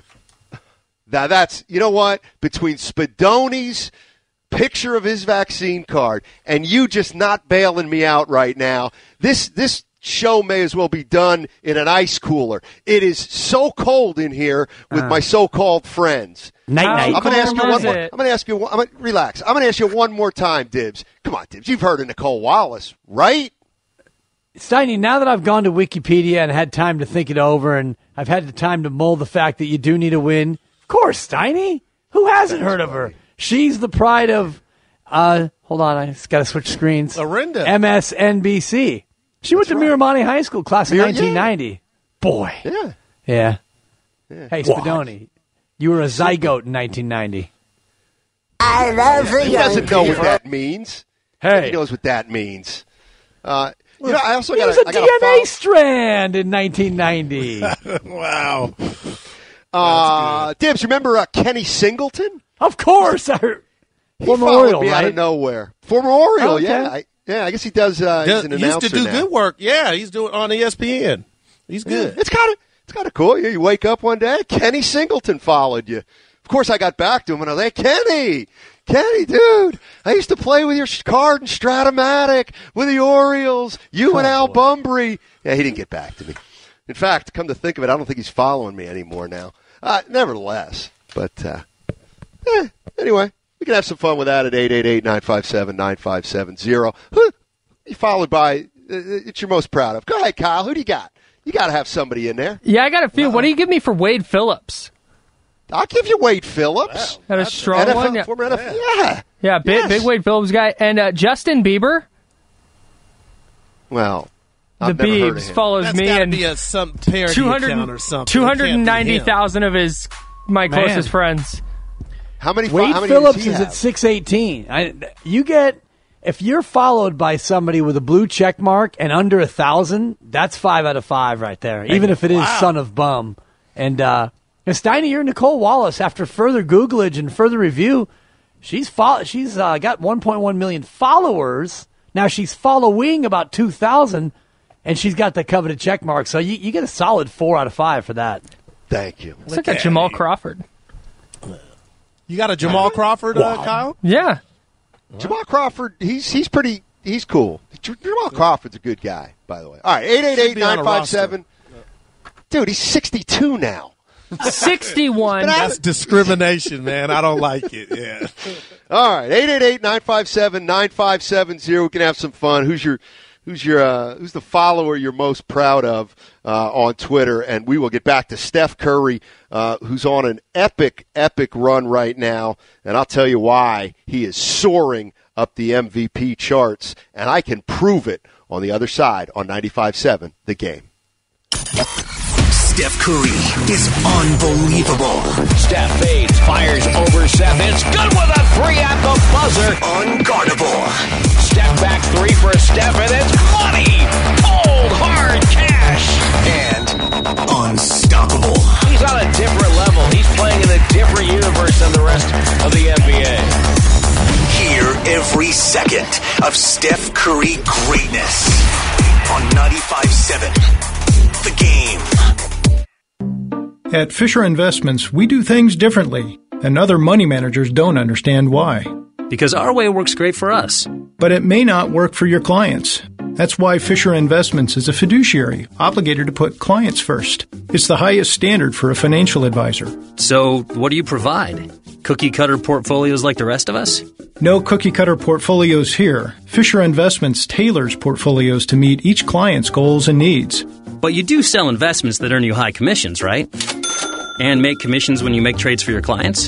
[SPEAKER 23] Now that's, you know what? Between Spadoni's picture of his vaccine card and you just not bailing me out right now, this this show may as well be done in an ice cooler. It is so cold in here with uh, my so-called friends.
[SPEAKER 24] Night night.
[SPEAKER 23] I'm going to ask you one more. I'm going to ask you. One, I'm gonna, relax. I'm going to ask you one more time, Dibs. Come on, Dibs. You've heard of Nicole Wallace, right?
[SPEAKER 24] Steiny, now that I've gone to Wikipedia and had time to think it over, and I've had the time to mull the fact that you do need a win. Of course, Steiny. Who hasn't
[SPEAKER 23] That's
[SPEAKER 24] heard of
[SPEAKER 23] funny.
[SPEAKER 24] her? She's the pride of. Uh, hold on, I just got to switch screens.
[SPEAKER 25] Orinda.
[SPEAKER 24] M S N B C. She went
[SPEAKER 23] That's
[SPEAKER 24] to
[SPEAKER 23] right.
[SPEAKER 24] Miramani High School, class of
[SPEAKER 23] Mir-
[SPEAKER 24] nineteen ninety.
[SPEAKER 23] yeah.
[SPEAKER 24] Boy.
[SPEAKER 23] Yeah.
[SPEAKER 24] Yeah.
[SPEAKER 23] yeah.
[SPEAKER 24] Hey, Spadoni, you were a zygote in nineteen ninety.
[SPEAKER 23] I love her. He doesn't know what that means.
[SPEAKER 24] Hey.
[SPEAKER 23] He knows what that means. Uh, you know, I also
[SPEAKER 24] He
[SPEAKER 23] got
[SPEAKER 24] was a
[SPEAKER 23] I
[SPEAKER 24] D
[SPEAKER 23] got
[SPEAKER 24] N A
[SPEAKER 23] follow-
[SPEAKER 24] strand in nineteen ninety.
[SPEAKER 25] Wow.
[SPEAKER 23] Uh, Dibs, remember uh, Kenny Singleton?
[SPEAKER 24] Of course. I heard.
[SPEAKER 23] He
[SPEAKER 24] Former
[SPEAKER 23] followed
[SPEAKER 24] Oriole,
[SPEAKER 23] me out
[SPEAKER 24] right?
[SPEAKER 23] of nowhere. Former Oriole,
[SPEAKER 24] Okay.
[SPEAKER 23] yeah. I, yeah, I guess he does. Uh, he's an
[SPEAKER 25] He used
[SPEAKER 23] announcer
[SPEAKER 25] to do
[SPEAKER 23] now.
[SPEAKER 25] good work. Yeah, he's doing on E S P N. He's good.
[SPEAKER 23] Yeah, it's kind of it's kind of cool. You, you wake up one day, Kenny Singleton followed you. Of course, I got back to him and I was like, Kenny, Kenny, dude, I used to play with your card in Stratomatic with the Orioles. You
[SPEAKER 24] Oh,
[SPEAKER 23] and Al
[SPEAKER 24] boy.
[SPEAKER 23] Bunbury. Yeah, he didn't get back to me. In fact, come to think of it, I don't think he's following me anymore now. Uh, nevertheless, but uh, eh, anyway, we can have some fun with that at eight eight eight, nine five seven, nine five seven zero. Who you followed by, uh, it's your most proud of. Go ahead, Kyle. Who do you got? You got to have somebody in there.
[SPEAKER 4] Yeah, I got a few. Uh-oh. What do you give me for Wade Phillips?
[SPEAKER 23] I'll give you Wade Phillips.
[SPEAKER 4] Wow, a strong
[SPEAKER 23] N F L,
[SPEAKER 4] one. Yeah.
[SPEAKER 23] Former N F L. Yeah.
[SPEAKER 4] Yeah, big,
[SPEAKER 23] yes.
[SPEAKER 4] big Wade Phillips guy. And uh, Justin Bieber.
[SPEAKER 23] Well,
[SPEAKER 4] the
[SPEAKER 23] I've never heard of
[SPEAKER 4] Biebs
[SPEAKER 23] him.
[SPEAKER 4] follows
[SPEAKER 25] That's
[SPEAKER 4] me
[SPEAKER 25] gotta
[SPEAKER 4] and
[SPEAKER 25] be a some parody account or something.
[SPEAKER 4] two hundred ninety thousand of his my
[SPEAKER 24] Man.
[SPEAKER 4] closest friends.
[SPEAKER 23] How many?
[SPEAKER 24] Wade
[SPEAKER 23] how many
[SPEAKER 24] Phillips
[SPEAKER 23] does he
[SPEAKER 24] is
[SPEAKER 23] have?
[SPEAKER 24] at six eighteen. I, you get if you're followed by somebody with a blue check mark and under a thousand, that's five out of five right there. Even if it is
[SPEAKER 25] Wow.
[SPEAKER 24] son of bum. And uh, and Steiny, you're Nicole Wallace. After further Googlage and further review, she's fo- she's uh, got one point one million followers. Now she's following about two thousand, and she's got the coveted check mark. So you, you get a solid four out of five for that.
[SPEAKER 23] Thank you.
[SPEAKER 4] It's like a Jamal Crawford.
[SPEAKER 25] You got a Jamal Crawford, uh, Kyle?
[SPEAKER 4] Yeah.
[SPEAKER 23] Jamal Crawford, he's he's pretty, he's cool. J- Jamal Crawford's a good guy, by the way. All right, eight eight eight, nine five seven. Dude, he's sixty-two now.
[SPEAKER 4] sixty-one.
[SPEAKER 25] That's discrimination, man. I don't like it. Yeah.
[SPEAKER 23] All right, eight eight eight, nine five seven, nine five seven zero. We can have some fun. Who's your who's your uh, who's the follower you're most proud of uh, on Twitter? And we will get back to Steph Curry, uh, who's on an epic, epic run right now. And I'll tell you why he is soaring up the M V P charts. And I can prove it on the other side on ninety-five seven The Game.
[SPEAKER 22] Steph Curry is unbelievable.
[SPEAKER 5] Steph fades, fires over Seth. It's good with a three at the buzzer.
[SPEAKER 22] Unguardable.
[SPEAKER 5] Step back three for Steph, and it's money. Cold, hard cash.
[SPEAKER 22] And unstoppable.
[SPEAKER 5] He's on a different level. He's playing in a different universe than the rest of the N B A.
[SPEAKER 22] Hear every second of Steph Curry greatness on ninety-five seven The Game.
[SPEAKER 6] At Fisher Investments, we do things differently, and other money managers don't understand why.
[SPEAKER 7] Because our way works great for us.
[SPEAKER 6] But it may not work for your clients. That's why Fisher Investments is a fiduciary, obligated to put clients first. It's the highest standard for a financial advisor.
[SPEAKER 7] So, what do you provide? Cookie-cutter portfolios like the rest of us?
[SPEAKER 6] No cookie-cutter portfolios here. Fisher Investments tailors portfolios to meet each client's goals and needs.
[SPEAKER 7] But you do sell investments that earn you high commissions, right? And make commissions when you make trades for your clients?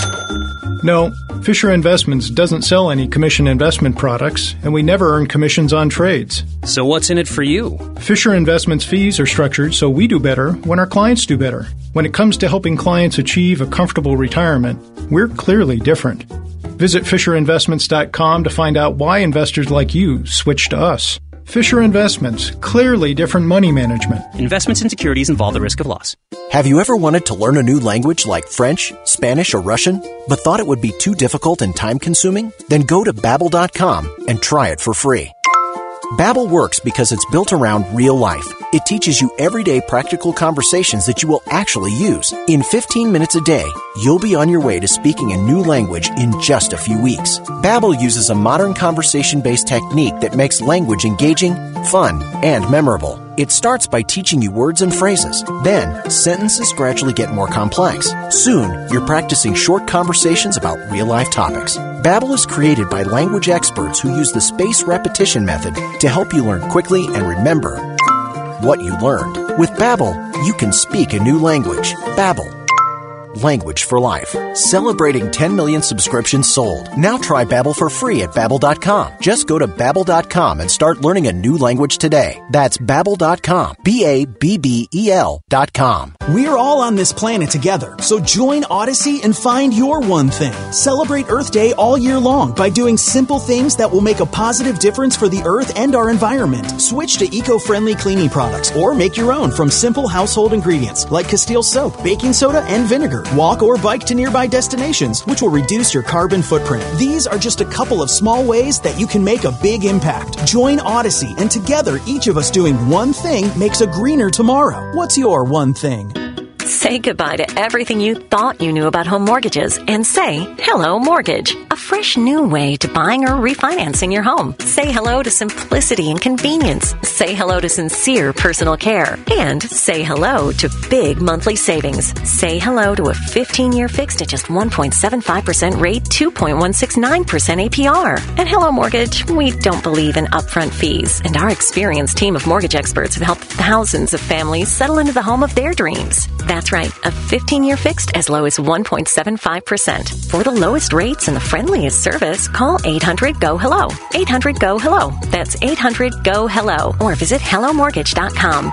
[SPEAKER 6] No, Fisher Investments doesn't sell any commission investment products, and we never earn commissions on trades.
[SPEAKER 7] So what's in it for you?
[SPEAKER 6] Fisher Investments fees are structured so we do better when our clients do better. When it comes to helping clients achieve a comfortable retirement, we're clearly different. Visit Fisher Investments dot com to find out why investors like you switch to us. Fisher Investments, clearly different money management.
[SPEAKER 7] Investments in securities involve the risk of loss.
[SPEAKER 8] Have you ever wanted to learn a new language like French, Spanish, or Russian, but thought it would be too difficult and time-consuming? Then go to Babbel dot com and try it for free. Babbel works because it's built around real life. It teaches you everyday practical conversations that you will actually use. In fifteen minutes a day, you'll be on your way to speaking a new language in just a few weeks. Babbel uses a modern conversation-based technique that makes language engaging, fun, and memorable. It starts by teaching you words and phrases. Then, sentences gradually get more complex. Soon, you're practicing short conversations about real-life topics. Babbel is created by language experts who use the spaced repetition method to help you learn quickly and remember what you learned. With Babbel, you can speak a new language. Babbel. Language for life. Celebrating ten million subscriptions sold. Now try Babbel for free at Babbel dot com. Just go to Babbel dot com and start learning a new language today. That's Babbel dot com. B A B B E L dot com.
[SPEAKER 9] We're all on this planet together, so join Odyssey and find your one thing. Celebrate Earth Day all year long by doing simple things that will make a positive difference for the Earth and our environment. Switch to eco-friendly cleaning products or make your own from simple household ingredients like Castile soap, baking soda, and vinegar. Walk or bike to nearby destinations, which will reduce your carbon footprint. These are just a couple of small ways that you can make a big impact. Join Odyssey, and together, each of us doing one thing makes a greener tomorrow. What's your one thing?
[SPEAKER 10] Say goodbye to everything you thought you knew about home mortgages and say hello mortgage, a fresh new way to buying or refinancing your home. Say hello to simplicity and convenience. Say hello to sincere personal care. And say hello to big monthly savings. Say hello to a fifteen-year fixed at just one point seven five percent rate, two point one six nine percent A P R. At Hello Mortgage, we don't believe in upfront fees, and our experienced team of mortgage experts have helped thousands of families settle into the home of their dreams. That's right, a fifteen-year fixed as low as one point seven five percent. For the lowest rates and the friendliest service, call eight hundred G O Hello. eight hundred G O Hello. That's eight hundred G O Hello. Or visit hello mortgage dot com.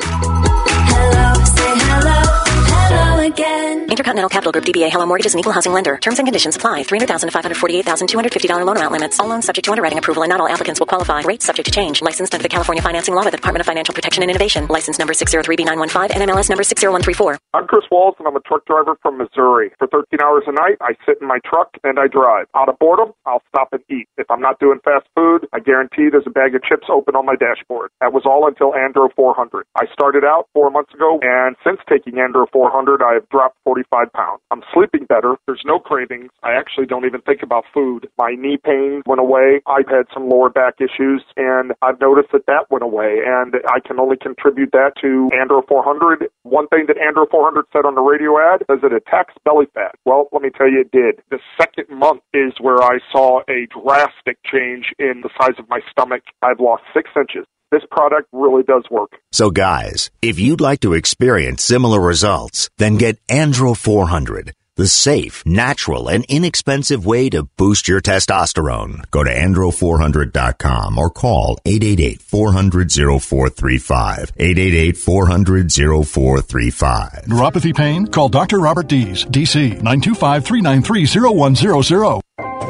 [SPEAKER 11] Hello, say hello, hello again.
[SPEAKER 10] Intercontinental Capital Group D B A Hello Mortgage is an equal housing lender. Terms and conditions apply. three hundred thousand dollars to five hundred forty-eight thousand two hundred fifty dollars loan amount limits. All loans subject to underwriting approval and not all applicants will qualify. Rates subject to change. Licensed under the California Financing Law with the Department of Financial Protection and Innovation. License number six zero three B nine one five and M L S number six zero one three four.
[SPEAKER 12] I'm Chris Walls, and I'm a truck driver from Missouri. For thirteen hours a night, I sit in my truck and I drive. Out of boredom, I'll stop and eat. If I'm not doing fast food, I guarantee there's a bag of chips open on my dashboard. That was all until Andro four hundred. I started out four months ago, and since taking Andro four hundred, I have dropped forty-five pounds. I'm sleeping better. There's no cravings. I actually don't even think about food. My knee pain went away. I've had some lower back issues, and I've noticed that that went away, and I can only contribute that to Andro four hundred. One thing that Andro four hundred said on the radio ad is it attacks belly fat. Well, let me tell you, it did. The second month is where I saw a drastic change in the size of my stomach. I've lost six inches. This product really does work.
[SPEAKER 26] So guys, if you'd like to experience similar results, then get Andro four hundred, the safe, natural, and inexpensive way to boost your testosterone. Go to andro four hundred dot com or call eight eight eight, four hundred, oh four three five, eight eight eight, four hundred, oh four three five.
[SPEAKER 27] Neuropathy pain? Call Doctor Robert Dees, D C, nine two five, three nine three, oh one zero zero.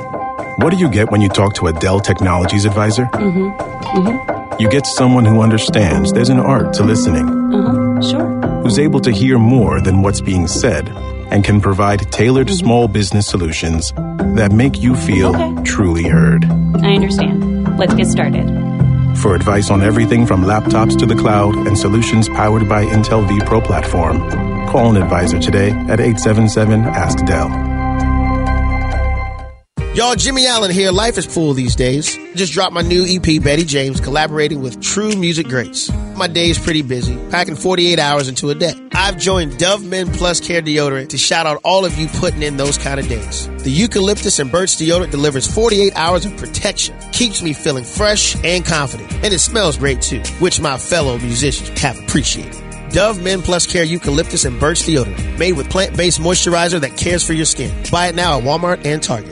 [SPEAKER 28] What do you get when you talk to a Dell Technologies advisor?
[SPEAKER 29] Mm-hmm. Mm-hmm.
[SPEAKER 28] You get someone who understands there's an art to listening.
[SPEAKER 29] Uh-huh. Sure.
[SPEAKER 28] Who's able to hear more than what's being said and can provide tailored mm-hmm. small business solutions that make you feel okay. truly heard.
[SPEAKER 29] I understand. Let's get started.
[SPEAKER 28] For advice on everything from laptops to the cloud and solutions powered by Intel vPro platform, call an advisor today at eight seven seven, ask Dell.
[SPEAKER 30] Y'all, Jimmy Allen here. Life is full these days. Just dropped my new E P, Betty James, collaborating with true music greats. My day is pretty busy, packing forty-eight hours into a day. I've joined Dove Men Plus Care Deodorant to shout out all of you putting in those kind of days. The eucalyptus and birch deodorant delivers forty-eight hours of protection, keeps me feeling fresh and confident, and it smells great too, which my fellow musicians have appreciated. Dove Men Plus Care Eucalyptus and Birch Deodorant. Made with plant-based moisturizer that cares for your skin. Buy it now at Walmart and Target.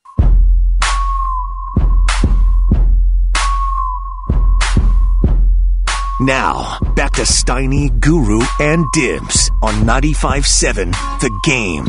[SPEAKER 22] Now, back to Steiny, Guru, and Dibs on ninety-five seven The Game.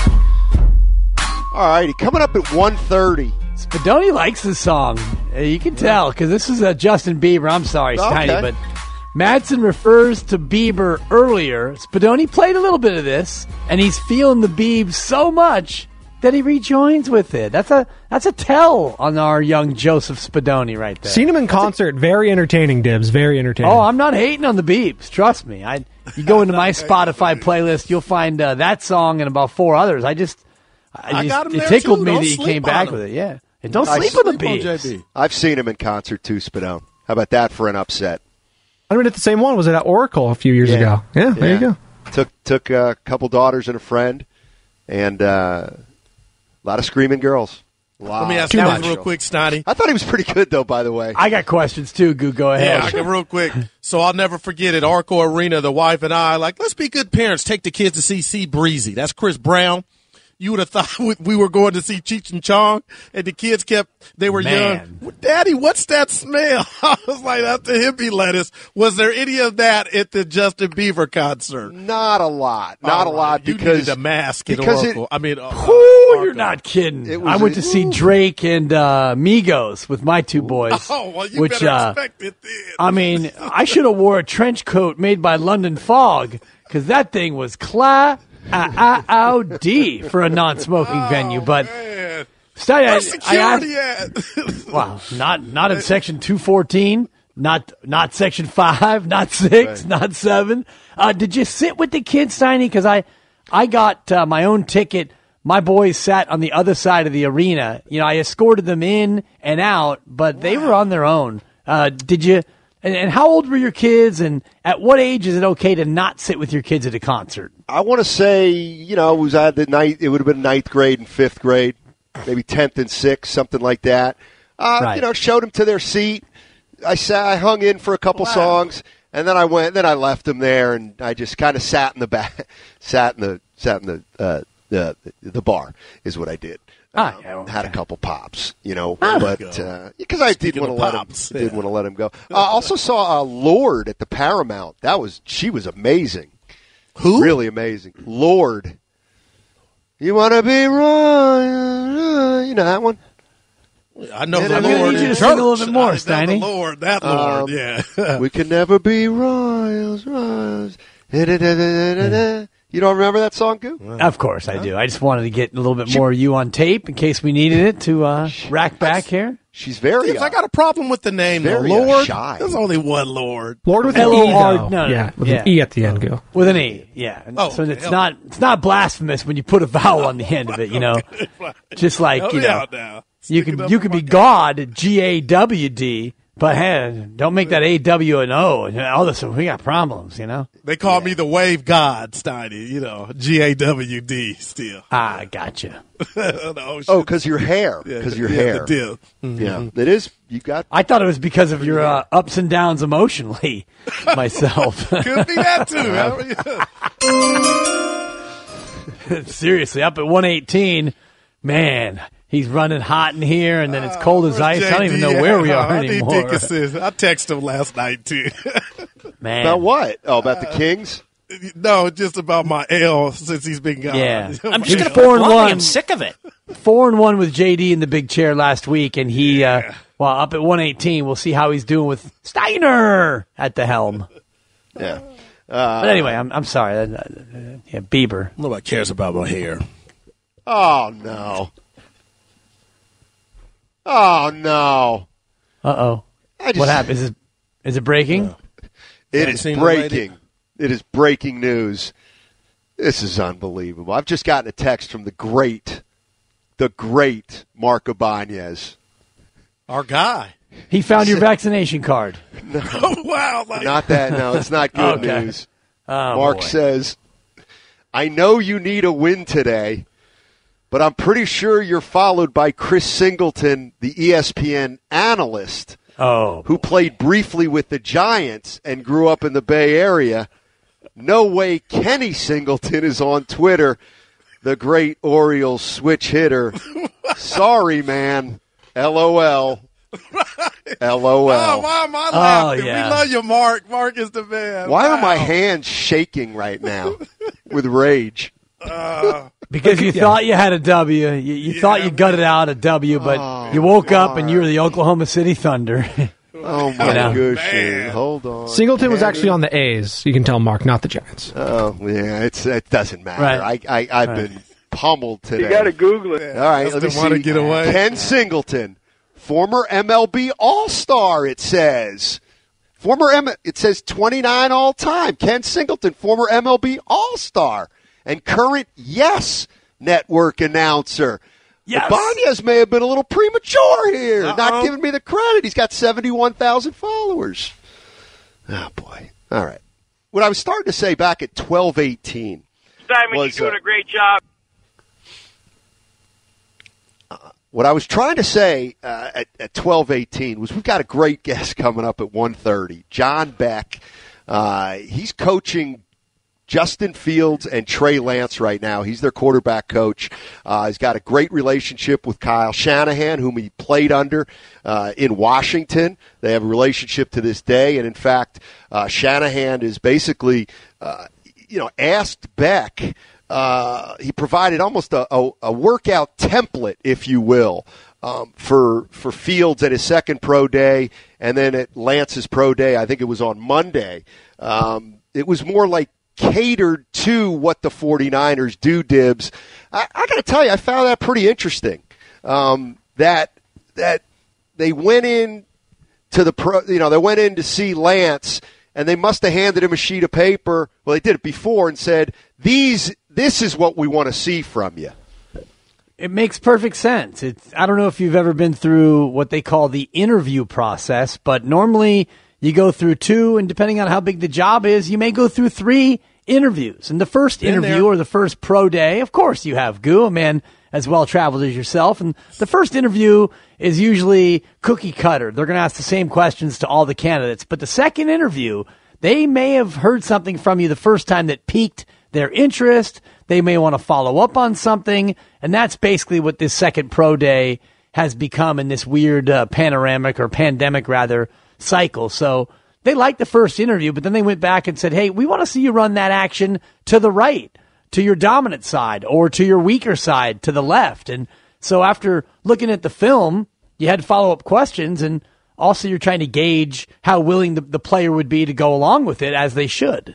[SPEAKER 23] All righty, coming up at one thirty.
[SPEAKER 24] Spadoni likes this song. Uh, You can tell, because this is uh, Justin Bieber. I'm sorry, Steiny,
[SPEAKER 23] Okay.
[SPEAKER 24] but Madsen refers to Bieber earlier. Spadoni played a little bit of this, and he's feeling the Biebs so much that he rejoins with it. That's a that's a tell on our young Joseph Spadoni right there.
[SPEAKER 2] Seen him in concert. Very entertaining, Dibs. Very entertaining.
[SPEAKER 24] Oh, I'm not hating on the Biebs. Trust me. I you go into my Spotify playlist, you'll find uh, that song and about four others. I just, I
[SPEAKER 25] I
[SPEAKER 24] just
[SPEAKER 25] got him
[SPEAKER 24] it
[SPEAKER 25] there,
[SPEAKER 24] tickled
[SPEAKER 25] too.
[SPEAKER 24] me
[SPEAKER 25] Don't
[SPEAKER 24] that he
[SPEAKER 25] sleep
[SPEAKER 24] came
[SPEAKER 25] on
[SPEAKER 24] back
[SPEAKER 25] him.
[SPEAKER 24] with it. Yeah, and don't
[SPEAKER 23] I
[SPEAKER 24] sleep on the
[SPEAKER 25] sleep on
[SPEAKER 24] Biebs.
[SPEAKER 25] J B.
[SPEAKER 23] I've seen him in concert too, Spadone. How about that for an upset?
[SPEAKER 2] I mean, at the same one. Was it at Oracle a few years
[SPEAKER 23] Yeah.
[SPEAKER 2] ago? Yeah, there you
[SPEAKER 23] Yeah.
[SPEAKER 2] go.
[SPEAKER 23] Took took a couple daughters and a friend, and uh, a lot of screaming girls. Lot
[SPEAKER 25] Let me ask
[SPEAKER 23] of
[SPEAKER 25] you
[SPEAKER 23] much.
[SPEAKER 25] this real quick, Snotty.
[SPEAKER 23] I thought he was pretty good, though, by the way.
[SPEAKER 24] I got questions too. Goo, go ahead.
[SPEAKER 25] Yeah, I can real quick. So I'll never forget it. Arco Arena, the wife and I, like, let's be good parents. Take the kids to see C Breezy. That's Chris Brown. You would have thought we- we were going to see Cheech and Chong, and the kids kept, they were
[SPEAKER 24] Man.
[SPEAKER 25] young. Daddy, what's that smell? I was like, that's the hippie lettuce. Was there any of that at the Justin Bieber concert?
[SPEAKER 23] Not a lot. Not
[SPEAKER 25] All
[SPEAKER 23] a lot
[SPEAKER 25] right. You
[SPEAKER 23] because
[SPEAKER 25] needed a mask at
[SPEAKER 23] because
[SPEAKER 25] Oracle.
[SPEAKER 23] it,
[SPEAKER 25] I mean, uh,
[SPEAKER 24] Ooh,
[SPEAKER 25] uh,
[SPEAKER 24] you're not kidding.
[SPEAKER 23] It was
[SPEAKER 24] I went
[SPEAKER 23] a-
[SPEAKER 24] to see Drake and uh, Migos with my two boys.
[SPEAKER 25] Oh, well, you
[SPEAKER 24] which,
[SPEAKER 25] better
[SPEAKER 24] uh,
[SPEAKER 25] expect it then.
[SPEAKER 24] I mean, I should have wore a trench coat made by London Fog because that thing was cla uh, uh, D for a non-smoking venue. But
[SPEAKER 25] Man.
[SPEAKER 24] Stein, I,
[SPEAKER 25] Where's
[SPEAKER 24] I asked,
[SPEAKER 25] security at?
[SPEAKER 24] wow, not not in section two fourteen, not not section five, not six,
[SPEAKER 23] Right.
[SPEAKER 24] not seven. Uh, did you sit with the kids, Steiny? Because I I got uh, my own ticket. My boys sat on the other side of the arena. You know, I escorted them in and out, but they were on their own. Uh, did you? And, and how old were your kids? And at what age is it okay to not sit with your kids at a concert?
[SPEAKER 23] I want to say, you know, it was at the ninth. It would have been ninth grade and fifth grade, maybe tenth and sixth, something like that. Uh,
[SPEAKER 24] Right.
[SPEAKER 23] You know, showed them to their seat. I sat, I hung in for a couple
[SPEAKER 25] Wow.
[SPEAKER 23] songs, and then I went. Then I left them there, and I just kind of sat in the back, sat in the sat in the uh, the the bar is what I did.
[SPEAKER 24] Ah,
[SPEAKER 23] Um,
[SPEAKER 24] yeah, okay.
[SPEAKER 23] Had a couple pops, you know,
[SPEAKER 25] Ah.
[SPEAKER 23] but because I did
[SPEAKER 25] Speaking
[SPEAKER 23] want to
[SPEAKER 25] of
[SPEAKER 23] let him,
[SPEAKER 25] pops,
[SPEAKER 23] did
[SPEAKER 25] yeah.
[SPEAKER 23] want to let him go. I uh, also saw uh, Lord at the Paramount. That was she was amazing.
[SPEAKER 25] Who?
[SPEAKER 23] Really amazing. Lord. You want to be royal? You know that one?
[SPEAKER 25] I know
[SPEAKER 23] I'm
[SPEAKER 25] the
[SPEAKER 23] gonna
[SPEAKER 25] Lord
[SPEAKER 24] need you
[SPEAKER 25] in
[SPEAKER 24] to sing a
[SPEAKER 25] church.
[SPEAKER 24] little bit more,
[SPEAKER 25] I know the
[SPEAKER 24] Steiny.
[SPEAKER 25] Lord, that Lord,
[SPEAKER 23] Um,
[SPEAKER 25] yeah.
[SPEAKER 23] We can never be royals, royals. Da-da-da-da-da-da. You don't remember that song, Goo?
[SPEAKER 24] Of course I do. I just wanted to get a little bit more of you on tape in case we needed it to uh, rack back here.
[SPEAKER 23] She's very.
[SPEAKER 25] Yes, I got a problem with the name, though.
[SPEAKER 23] Very, uh,
[SPEAKER 25] Lord.
[SPEAKER 23] shy.
[SPEAKER 25] There's only one Lord.
[SPEAKER 2] Lord with an
[SPEAKER 24] L
[SPEAKER 2] E,
[SPEAKER 24] O R
[SPEAKER 2] though.
[SPEAKER 24] no, no,
[SPEAKER 2] yeah, with
[SPEAKER 24] yeah.
[SPEAKER 2] an E at the end, go.
[SPEAKER 24] With an E, yeah. And
[SPEAKER 25] Oh,
[SPEAKER 24] so
[SPEAKER 25] okay,
[SPEAKER 24] it's
[SPEAKER 25] help
[SPEAKER 24] not it's not blasphemous when you put a vowel on the end of it, you know. Just like,
[SPEAKER 25] Help
[SPEAKER 24] you
[SPEAKER 25] me
[SPEAKER 24] know,
[SPEAKER 25] out now.
[SPEAKER 24] you
[SPEAKER 25] Stick it
[SPEAKER 24] can
[SPEAKER 25] up
[SPEAKER 24] you
[SPEAKER 25] in
[SPEAKER 24] can
[SPEAKER 25] my
[SPEAKER 24] be
[SPEAKER 25] gut.
[SPEAKER 24] God, G A W D, but hey, don't make that A W an O and all this. We got problems, you know.
[SPEAKER 25] They call me the Wave God, Steiny, you know, G A W D still.
[SPEAKER 24] Ah, gotcha.
[SPEAKER 25] No,
[SPEAKER 23] Oh, because your hair.
[SPEAKER 25] yeah,
[SPEAKER 23] Because your
[SPEAKER 25] yeah,
[SPEAKER 23] hair.
[SPEAKER 25] the deal. Mhm.
[SPEAKER 23] Yeah, it is. You got.
[SPEAKER 24] I thought it was because of your uh, ups and downs emotionally, myself.
[SPEAKER 25] Could be that too.
[SPEAKER 24] Seriously, up at one eighteen, man, he's running hot in here, and then it's cold as ice. I don't even know where we are
[SPEAKER 25] I need
[SPEAKER 24] anymore.
[SPEAKER 25] Dickinson. I texted him last night too.
[SPEAKER 24] Man,
[SPEAKER 23] About what? Oh, about the Kings?
[SPEAKER 25] No, just about my L since he's been gone.
[SPEAKER 24] Yeah.
[SPEAKER 1] I'm
[SPEAKER 24] He
[SPEAKER 1] just
[SPEAKER 24] was
[SPEAKER 1] going to
[SPEAKER 24] four
[SPEAKER 1] four
[SPEAKER 24] and
[SPEAKER 1] and
[SPEAKER 24] one.
[SPEAKER 1] I'm sick of it.
[SPEAKER 24] four and one with J D in the big chair last week, and he, uh, well, up at one eighteen. We'll see how he's doing with Steiner at the helm.
[SPEAKER 23] Yeah. Uh,
[SPEAKER 24] But anyway, I'm I'm sorry. Uh, uh, yeah, Bieber.
[SPEAKER 25] Nobody cares about my hair.
[SPEAKER 23] Oh no. Oh no.
[SPEAKER 24] Uh oh.
[SPEAKER 23] I just-
[SPEAKER 24] What happened? Is it is it breaking?
[SPEAKER 23] It
[SPEAKER 25] Haven't
[SPEAKER 23] is
[SPEAKER 25] seen the lady?
[SPEAKER 23] breaking. It is breaking news. This is unbelievable. I've just gotten a text from the great, the great Mark Ibanez.
[SPEAKER 25] Our guy.
[SPEAKER 24] He found your vaccination card.
[SPEAKER 25] Oh, wow. Like,
[SPEAKER 23] Not that. No, it's not good
[SPEAKER 24] Okay.
[SPEAKER 23] news.
[SPEAKER 24] Oh,
[SPEAKER 23] Mark
[SPEAKER 24] boy.
[SPEAKER 23] says, I know you need a win today, but I'm pretty sure you're followed by Chris Singleton, the E S P N analyst,
[SPEAKER 24] Oh,
[SPEAKER 23] who played briefly with the Giants and grew up in the Bay Area. No way Kenny Singleton is on Twitter. The great Orioles switch hitter. Sorry, man. LOL. LOL.
[SPEAKER 25] Oh, why am I laughing?
[SPEAKER 24] Oh, yeah.
[SPEAKER 25] We love you, Mark. Mark is the man.
[SPEAKER 23] Why
[SPEAKER 25] wow.
[SPEAKER 23] are my hands shaking right now with rage?
[SPEAKER 25] Uh,
[SPEAKER 24] Because you thought you had a W. You, you
[SPEAKER 25] Yeah,
[SPEAKER 24] thought you gutted out a W, but
[SPEAKER 23] Oh,
[SPEAKER 24] you woke up
[SPEAKER 23] Mark.
[SPEAKER 24] and you were the Oklahoma City Thunder.
[SPEAKER 23] Oh, my
[SPEAKER 24] know.
[SPEAKER 23] gosh.
[SPEAKER 25] Man.
[SPEAKER 23] Hold on.
[SPEAKER 2] Singleton was actually on the A's. You can tell, Mark, not the Giants.
[SPEAKER 23] Oh, yeah, it's it doesn't matter.
[SPEAKER 24] Right.
[SPEAKER 23] I, I, I've
[SPEAKER 24] Right.
[SPEAKER 23] been pummeled today.
[SPEAKER 1] You got to Google it.
[SPEAKER 23] All right,
[SPEAKER 25] Just
[SPEAKER 23] let me
[SPEAKER 25] didn't wanna
[SPEAKER 23] see.
[SPEAKER 25] get away.
[SPEAKER 23] Ken Singleton, former M L B All-Star, it says. Former M it says twenty-nine all-time. Ken Singleton, former M L B All-Star and current Yes Network announcer.
[SPEAKER 24] Yes.
[SPEAKER 23] Ibanez may have been a little premature here,
[SPEAKER 25] Uh-oh.
[SPEAKER 23] not giving me the credit. He's got seventy-one thousand followers. Oh, boy. All right. What I was starting to say back at twelve eighteen
[SPEAKER 1] Simon,
[SPEAKER 23] was,
[SPEAKER 1] you're doing
[SPEAKER 23] uh,
[SPEAKER 1] a great job.
[SPEAKER 23] What I was trying to say uh, at, at twelve eighteen was we've got a great guest coming up at one thirty. John Beck. Uh, he's coaching Justin Fields and Trey Lance right now. He's their quarterback coach. Uh, he's got a great relationship with Kyle Shanahan, whom he played under uh, in Washington. They have a relationship to this day. And, in fact, uh, Shanahan is basically, uh, you know, asked Beck. Uh, he provided almost a, a, a workout template, if you will, um, for for Fields at his second pro day, and then at Lance's pro day. I think it was on Monday. Um, it was more like catered to what the 49ers do, Dibs. I, I got to tell you, I found that pretty interesting. Um, that that they went in to the pro, you know, they went in to see Lance, and they must have handed him a sheet of paper. Well, they did it before and said, "These, this is what we want to see from you."
[SPEAKER 24] It makes perfect sense. It's, I don't know if you've ever been through what they call the interview process, but normally you go through two, and depending on how big the job is, you may go through three interviews. And the first
[SPEAKER 25] Been
[SPEAKER 24] interview
[SPEAKER 25] there.
[SPEAKER 24] or the first pro day, of course you have Goo, a man as well-traveled as yourself. And the first interview is usually cookie cutter. They're going to ask the same questions to all the candidates. But the second interview, they may have heard something from you the first time that piqued their interest. They may want to follow up on something. And that's basically what this second pro day has become in this weird uh, panoramic or pandemic, rather, cycle. So they liked the first interview, but then they went back and said, hey, we want to see you run that action to the right, to your dominant side, or to your weaker side, to the left. And so after looking at the film, you had follow-up questions, and also you're trying to gauge how willing the, the player would be to go along with it, as they should.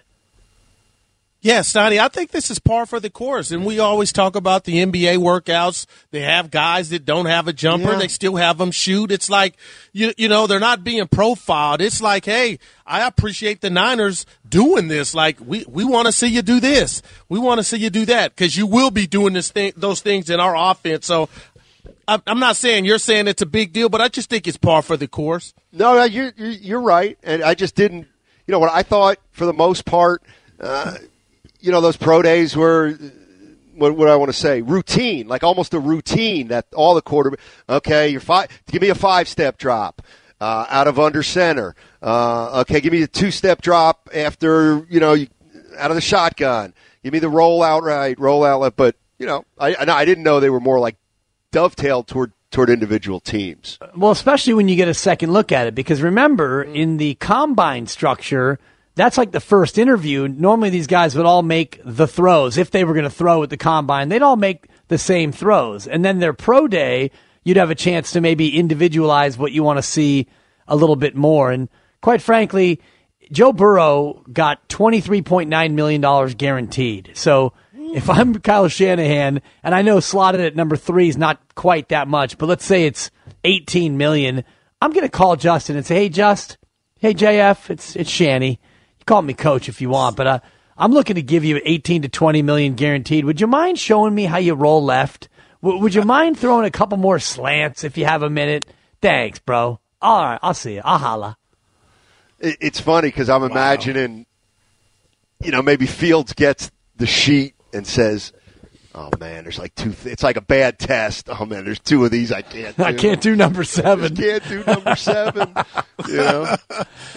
[SPEAKER 25] Yeah, Stoney, I think this is par for the course. And we always talk about the N B A workouts. They have guys that don't have a jumper.
[SPEAKER 23] Yeah.
[SPEAKER 25] They still have them shoot. It's like, you, you know, they're not being profiled. It's like, hey, I appreciate the Niners doing this. Like, we, we want to see you do this. We want to see you do that, because you will be doing this thing, those things in our offense. So I, I'm not saying you're saying it's a big deal, but I just think it's par for the course.
[SPEAKER 23] No, no, you're, you're you're right. And I just didn't, you know, what I thought for the most part, uh, you know, those pro days were, what would I want to say, routine, like almost a routine that all the quarterback, okay, you're five, give me a five-step drop uh, out of under center. Uh, okay, give me a two-step drop after, you know, you, out of the shotgun. Give me the roll out right, roll out left. But, you know, I, I didn't know they were more like dovetailed toward toward individual teams.
[SPEAKER 24] Well, especially when you get a second look at it, because remember, in the combine structure, that's like the first interview. Normally these guys would all make the throws. If they were going to throw at the combine, they'd all make the same throws. And then their pro day, you'd have a chance to maybe individualize what you want to see a little bit more. And quite frankly, Joe Burrow got twenty-three point nine million dollars guaranteed. So if I'm Kyle Shanahan, and I know slotted at number three is not quite that much, but let's say it's eighteen million dollars, I'm going to call Justin and say, hey, Just, hey, J F, it's it's Shanny. Call me coach if you want, but uh, I'm looking to give you eighteen to twenty million guaranteed. Would you mind showing me how you roll left? W- would you mind throwing a couple more slants if you have a minute? Thanks, bro. All right, I'll see you. I'll holla.
[SPEAKER 23] It, it's funny because I'm imagining, you know, maybe Fields gets the sheet and says, oh, man, there's like two. Th- it's like a bad test. Oh, man, there's two of these I can't do.
[SPEAKER 24] I can't do number seven.
[SPEAKER 23] Just can't do number seven. You know?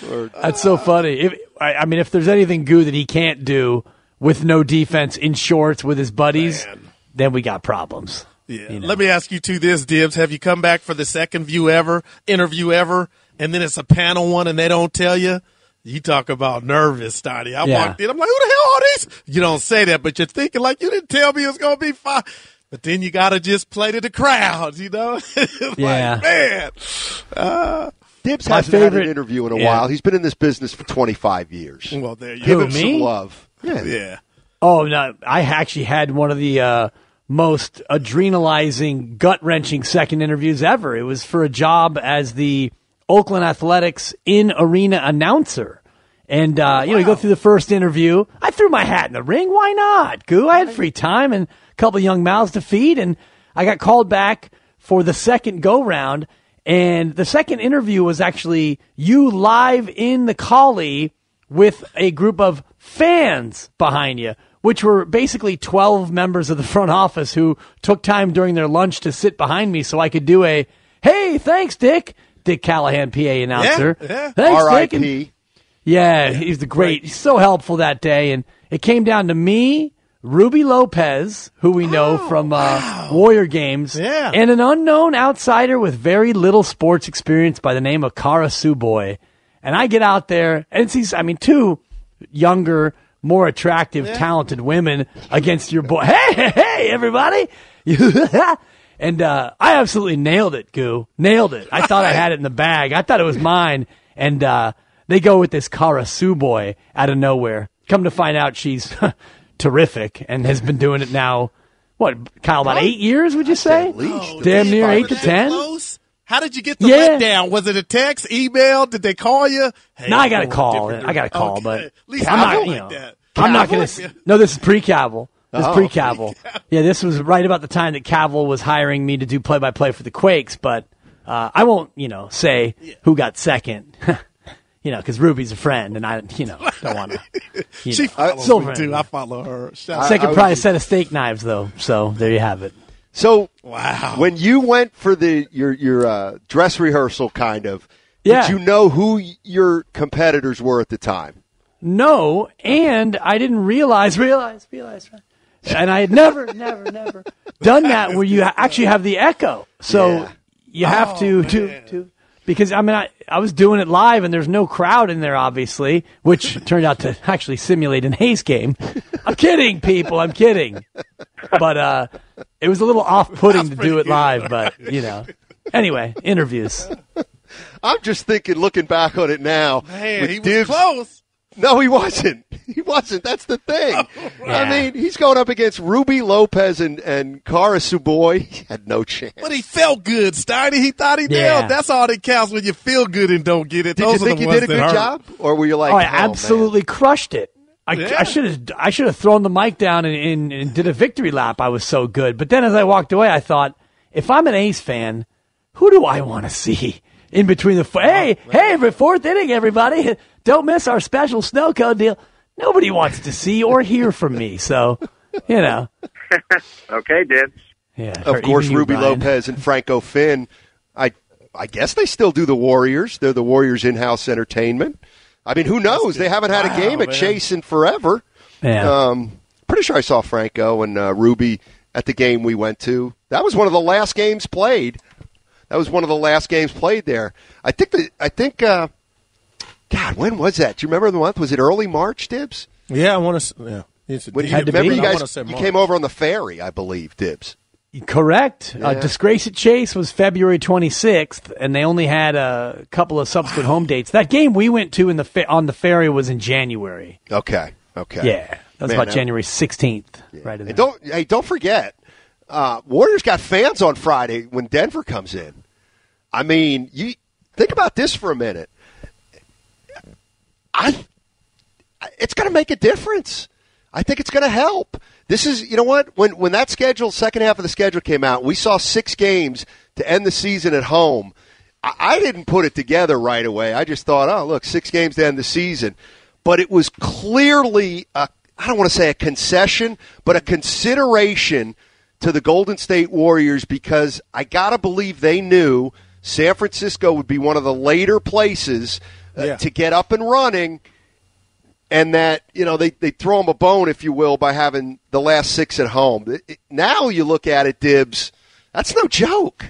[SPEAKER 23] Or,
[SPEAKER 24] That's so funny. If, I, I mean, if there's anything Goo that he can't do with no defense in shorts with his buddies, Man. then we got problems.
[SPEAKER 25] Yeah.
[SPEAKER 24] You know?
[SPEAKER 25] Let me ask you two this, Dibs. Have you come back for the second view ever, interview ever, and then it's a panel one and they don't tell you? You talk about nervous, Steiny. I
[SPEAKER 24] Yeah.
[SPEAKER 25] walked in. I'm like, who the hell are these? You don't say that, but you're thinking like, you didn't tell me it was going to be fine. But then you got to just play to the crowd, you know? like,
[SPEAKER 24] Yeah.
[SPEAKER 25] man. Uh,
[SPEAKER 23] Dibs
[SPEAKER 24] My
[SPEAKER 23] hasn't had
[SPEAKER 24] favorite-
[SPEAKER 23] an interview in a
[SPEAKER 24] yeah.
[SPEAKER 23] while. He's been in this business for twenty-five years.
[SPEAKER 25] well, there you
[SPEAKER 23] Give
[SPEAKER 24] Who,
[SPEAKER 23] him
[SPEAKER 24] me?
[SPEAKER 23] some love. Yeah.
[SPEAKER 25] Yeah.
[SPEAKER 24] Oh, no. I actually had one of the uh, most adrenalizing, gut-wrenching second interviews ever. It was for a job as the Oakland Athletics in-arena announcer. And, uh, you know, you go through the first interview. I threw my hat in the ring. Why not? Goo, I had free time and a couple of young mouths to feed. And I got called back for the second go-round. And the second interview was actually you live in the Collie with a group of fans behind you, which were basically twelve members of the front office who took time during their lunch to sit behind me so I could do a, hey, thanks, Dick. Dick Callahan, P A announcer.
[SPEAKER 25] Yeah, yeah.
[SPEAKER 24] Thanks,
[SPEAKER 23] R I
[SPEAKER 24] Dick. And-
[SPEAKER 23] P
[SPEAKER 24] yeah, he's the great. He's so helpful that day. And it came down to me, Ruby Lopez, who we know
[SPEAKER 25] Oh,
[SPEAKER 24] from uh, Warrior Games,
[SPEAKER 25] Yeah.
[SPEAKER 24] and an unknown outsider with very little sports experience by the name of Kara Suboy. And I get out there, and it's these, I mean, two younger, more attractive, talented women against your boy. Hey, hey, hey, everybody. And uh, I absolutely nailed it, Goo. Nailed it. I thought I had it in the bag. I thought it was mine. And uh, they go with this Kara Suboy out of nowhere. Come to find out she's terrific and has been doing it now, what, Kyle, about eight years, would you say?
[SPEAKER 23] At least.
[SPEAKER 24] Damn near
[SPEAKER 23] Five
[SPEAKER 24] eight
[SPEAKER 23] or
[SPEAKER 24] to
[SPEAKER 23] six.
[SPEAKER 24] ten?
[SPEAKER 25] Close? How did you get the
[SPEAKER 24] Yeah.
[SPEAKER 25] letdown? Was it a text, email? Did they call you? Hey,
[SPEAKER 24] No, I got a
[SPEAKER 25] want
[SPEAKER 24] call.
[SPEAKER 25] different-
[SPEAKER 24] I got a call,
[SPEAKER 25] Okay.
[SPEAKER 24] but
[SPEAKER 25] At least
[SPEAKER 24] I'm
[SPEAKER 25] I
[SPEAKER 24] not,
[SPEAKER 25] don't
[SPEAKER 24] you
[SPEAKER 25] like
[SPEAKER 24] know,
[SPEAKER 25] that.
[SPEAKER 24] I'm not
[SPEAKER 25] Cavill?
[SPEAKER 24] going to. No, this is pre-Cavill. This is
[SPEAKER 23] Oh,
[SPEAKER 24] pre-Cavill. Yeah, this was right about the time that Cavill was hiring me to do play-by-play for the Quakes, but uh, I won't, you know, say who got second. You know, because Ruby's a friend, and I, you know, don't want to.
[SPEAKER 25] She
[SPEAKER 24] know,
[SPEAKER 25] follows
[SPEAKER 24] Silver
[SPEAKER 25] me, too.
[SPEAKER 24] and-
[SPEAKER 25] I follow her. Shout out.
[SPEAKER 24] Second
[SPEAKER 23] I
[SPEAKER 24] prize
[SPEAKER 23] was-
[SPEAKER 24] set of steak knives, though. So there you have it.
[SPEAKER 23] So
[SPEAKER 25] Wow.
[SPEAKER 23] when you went for the your your uh, dress rehearsal, kind of,
[SPEAKER 24] Yeah.
[SPEAKER 23] did you know who your competitors were at the time?
[SPEAKER 24] No, and I didn't realize, realize, realize, and I had never, never, never done that where you actually have the echo. So
[SPEAKER 23] Yeah.
[SPEAKER 24] you have to, to, to, because I mean, I, I was doing it live and there's no crowd in there, obviously, which turned out to actually simulate an Ace game. I'm kidding, people. I'm kidding. But, uh, it was a little off-putting to do it live, but, you know. Anyway, interviews.
[SPEAKER 23] I'm just thinking, looking back on it now.
[SPEAKER 25] Man,
[SPEAKER 23] with
[SPEAKER 25] he was
[SPEAKER 23] Dibs-
[SPEAKER 25] close.
[SPEAKER 23] No, he wasn't. He wasn't. That's the thing. I mean, he's going up against Ruby Lopez and, and Kara Suboy. He had no chance.
[SPEAKER 25] But he felt good, Steiny. He thought he
[SPEAKER 24] Yeah.
[SPEAKER 25] nailed. That's all that counts when you feel good and don't get it.
[SPEAKER 23] Did
[SPEAKER 25] Those
[SPEAKER 23] you think
[SPEAKER 25] are the
[SPEAKER 23] you
[SPEAKER 25] ones
[SPEAKER 23] did a
[SPEAKER 25] that
[SPEAKER 23] good
[SPEAKER 25] hurt.
[SPEAKER 23] job? Or were you like,
[SPEAKER 24] Oh, I
[SPEAKER 23] oh,
[SPEAKER 24] absolutely crushed it. I,
[SPEAKER 25] Yeah.
[SPEAKER 24] I should have I should have thrown the mic down and, and, and did a victory lap. I was so good. But then as I walked away, I thought, if I'm an Ace fan, who do I want to see in between the f- hey hey every fourth inning, everybody, don't miss our special snow cone deal. Nobody wants to see or hear from me. So you know,
[SPEAKER 12] Okay, Dibs.
[SPEAKER 24] yeah.
[SPEAKER 23] Of
[SPEAKER 24] or
[SPEAKER 23] course,
[SPEAKER 24] even you,
[SPEAKER 23] Ruby
[SPEAKER 24] Brian.
[SPEAKER 23] Lopez and Franco Finn. I I guess they still do the Warriors. They're the Warriors in-house entertainment. I mean, who knows? They haven't had a
[SPEAKER 25] Wow,
[SPEAKER 23] game at
[SPEAKER 25] man.
[SPEAKER 23] Chase in forever.
[SPEAKER 24] Yeah.
[SPEAKER 23] Um, pretty sure I saw Franco and uh, Ruby at the game we went to. That was one of the last games played. That was one of the last games played there. I think the I think. Uh, God, when was that? Do you remember the month? Was it early March, Dibs?
[SPEAKER 25] Yeah, I want to. Yeah, it's,
[SPEAKER 23] When,
[SPEAKER 24] Had to
[SPEAKER 23] remember
[SPEAKER 24] be.
[SPEAKER 23] you
[SPEAKER 25] I wanna
[SPEAKER 23] guys
[SPEAKER 25] say
[SPEAKER 23] you
[SPEAKER 25] March.
[SPEAKER 23] came over on the ferry, I believe, Dibs.
[SPEAKER 24] Correct. Uh,
[SPEAKER 23] Yeah.
[SPEAKER 24] Disgrace at Chase was February twenty-sixth, and they only had a couple of subsequent home dates. That game we went to in the fe- on the ferry was in January.
[SPEAKER 23] Okay, okay.
[SPEAKER 24] Yeah, that was
[SPEAKER 23] Man,
[SPEAKER 24] about
[SPEAKER 23] that-
[SPEAKER 24] January sixteenth, right in
[SPEAKER 23] And
[SPEAKER 24] there.
[SPEAKER 23] don't hey, don't forget, uh, Warriors got fans on Friday when Denver comes in. I mean, you think about this for a minute. I, it's going to make a difference. I think it's going to help. This is, you know what? When when that schedule, second half of the schedule came out, we saw six games to end the season at home. I, I didn't put it together right away. I just thought, oh, look, six games to end the season. But it was clearly, a, I don't want to say a concession, but a consideration to the Golden State Warriors because I got to believe they knew San Francisco would be one of the later places uh,
[SPEAKER 25] Yeah.
[SPEAKER 23] to get up and running, and that, you know, they, they throw them a bone, if you will, by having the last six at home. It, it, now you look at it, Dibbs, that's no joke.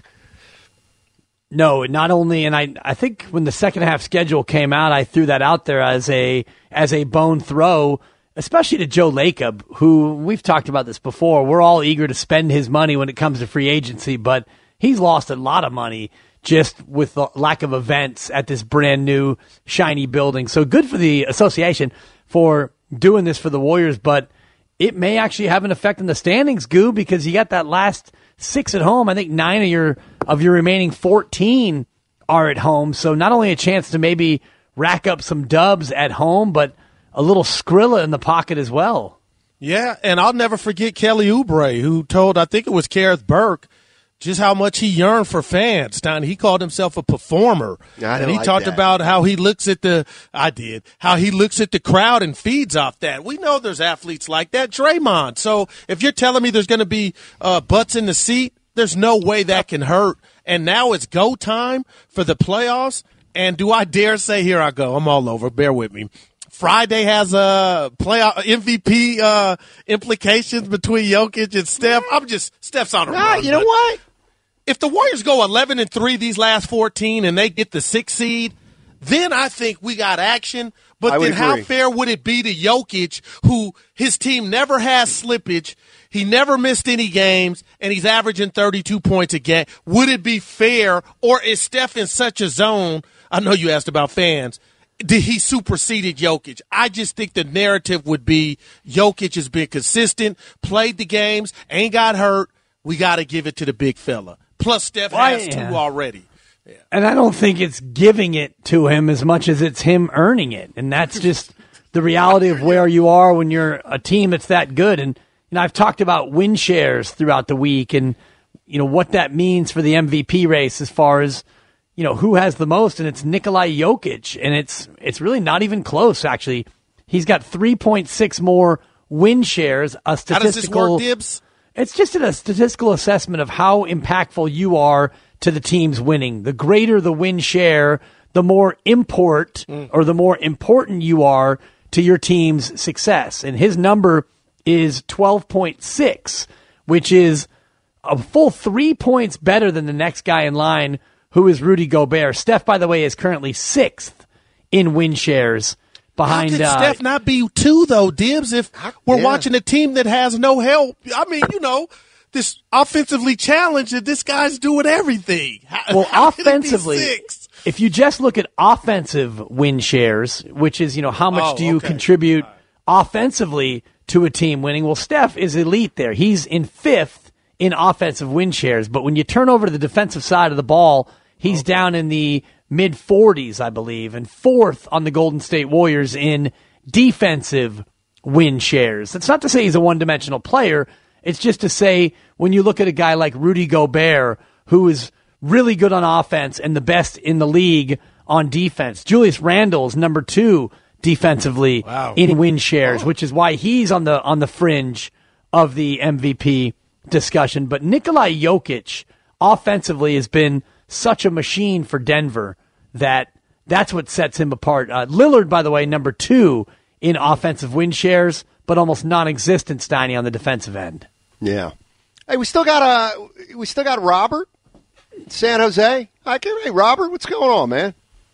[SPEAKER 24] No, not only, and I I think when the second half schedule came out, I threw that out there as a as a bone throw, especially to Joe Lacob, who we've talked about this before. We're all eager to spend his money when it comes to free agency, but he's lost a lot of money just with the lack of events at this brand new shiny building. So good for the association for doing this for the Warriors, but it may actually have an effect on the standings, Goo, because you got that last six at home. I think nine of your of your remaining fourteen are at home. So not only a chance to maybe rack up some dubs at home, but a little Skrilla in the pocket as well.
[SPEAKER 25] Yeah, and I'll never forget Kelly Oubre, who told, I think it was Kareth Burke, just how much he yearned for fans. Don, he called himself a performer.
[SPEAKER 23] I
[SPEAKER 25] and he
[SPEAKER 23] like
[SPEAKER 25] talked
[SPEAKER 23] that.
[SPEAKER 25] about how he looks at the I did, how he looks at the crowd and feeds off that. We know there's athletes like that, Draymond. So if you're telling me there's going to be uh, butts in the seat, there's no way that can hurt. And now it's go time for the playoffs. And do I dare say, here I go, I'm all over, bear with me. Friday has a playoff M V P uh, implications between Jokic and Steph. I'm just Steph's on a
[SPEAKER 23] Nah,
[SPEAKER 25] run.
[SPEAKER 23] you know
[SPEAKER 25] but
[SPEAKER 23] what?
[SPEAKER 25] If the Warriors go eleven and three these last fourteen and they get the sixth seed, then I think we got action. But
[SPEAKER 23] I would
[SPEAKER 25] then how
[SPEAKER 23] agree.
[SPEAKER 25] fair would it be to Jokic, who his team never has slippage, he never missed any games, and he's averaging thirty-two points a game? Would it be fair, or is Steph in such a zone? I know you asked about fans. Did he superseded Jokic? I just think the narrative would be Jokic has been consistent, played the games, ain't got hurt. We got to give it to the big fella. Plus, Steph
[SPEAKER 24] Why,
[SPEAKER 25] has
[SPEAKER 24] yeah.
[SPEAKER 25] two already.
[SPEAKER 24] And I don't think it's giving it to him as much as it's him earning it. And that's just the reality of where you are when you're a team that's that good. And you know, I've talked about win shares throughout the week and, you know, what that means for the M V P race as far as, you know, who has the most. And it's Nikola Jokic. And it's it's really not even close, actually. He's got three point six more win shares, a statistical.
[SPEAKER 25] How does this work, Dibbs?
[SPEAKER 24] It's just a statistical assessment of how impactful you are to the team's winning. The greater the win share, the more import mm. or the more important you are to your team's success. And his number is twelve point six, which is a full three points better than the next guy in line, who is Rudy Gobert. Steph, by the way, is currently sixth in win shares behind.
[SPEAKER 25] How could
[SPEAKER 24] uh,
[SPEAKER 25] Steph not be two, though, Dibbs, if we're
[SPEAKER 23] yeah.
[SPEAKER 25] watching a team that has no help? I mean, you know, this offensively challenged that this guy's doing everything. How,
[SPEAKER 24] well,
[SPEAKER 25] how can it be
[SPEAKER 24] offensively,
[SPEAKER 25] six?
[SPEAKER 24] if you just look at offensive win shares, which is, you know, how much
[SPEAKER 25] Oh,
[SPEAKER 24] do you
[SPEAKER 25] okay.
[SPEAKER 24] contribute offensively to a team winning? Well, Steph is elite there. He's in fifth in offensive win shares. But when you turn over to the defensive side of the ball, he's okay. down in the mid forties, I believe, and fourth on the Golden State Warriors in defensive win shares. That's not to say he's a one-dimensional player. It's just to say when you look at a guy like Rudy Gobert, who is really good on offense and the best in the league on defense. Julius Randle is number two defensively
[SPEAKER 25] wow.
[SPEAKER 24] in win shares, which is why he's on the on the fringe of the M V P discussion. But Nikola Jokic offensively has been such a machine for Denver that that's what sets him apart. Uh, Lillard, by the way, number two in offensive win shares, but almost non-existent, Steiny, on the defensive end.
[SPEAKER 23] Yeah. Hey, we still got a we still got Robert in San Jose. Hi, hey, Robert, what's going on, man?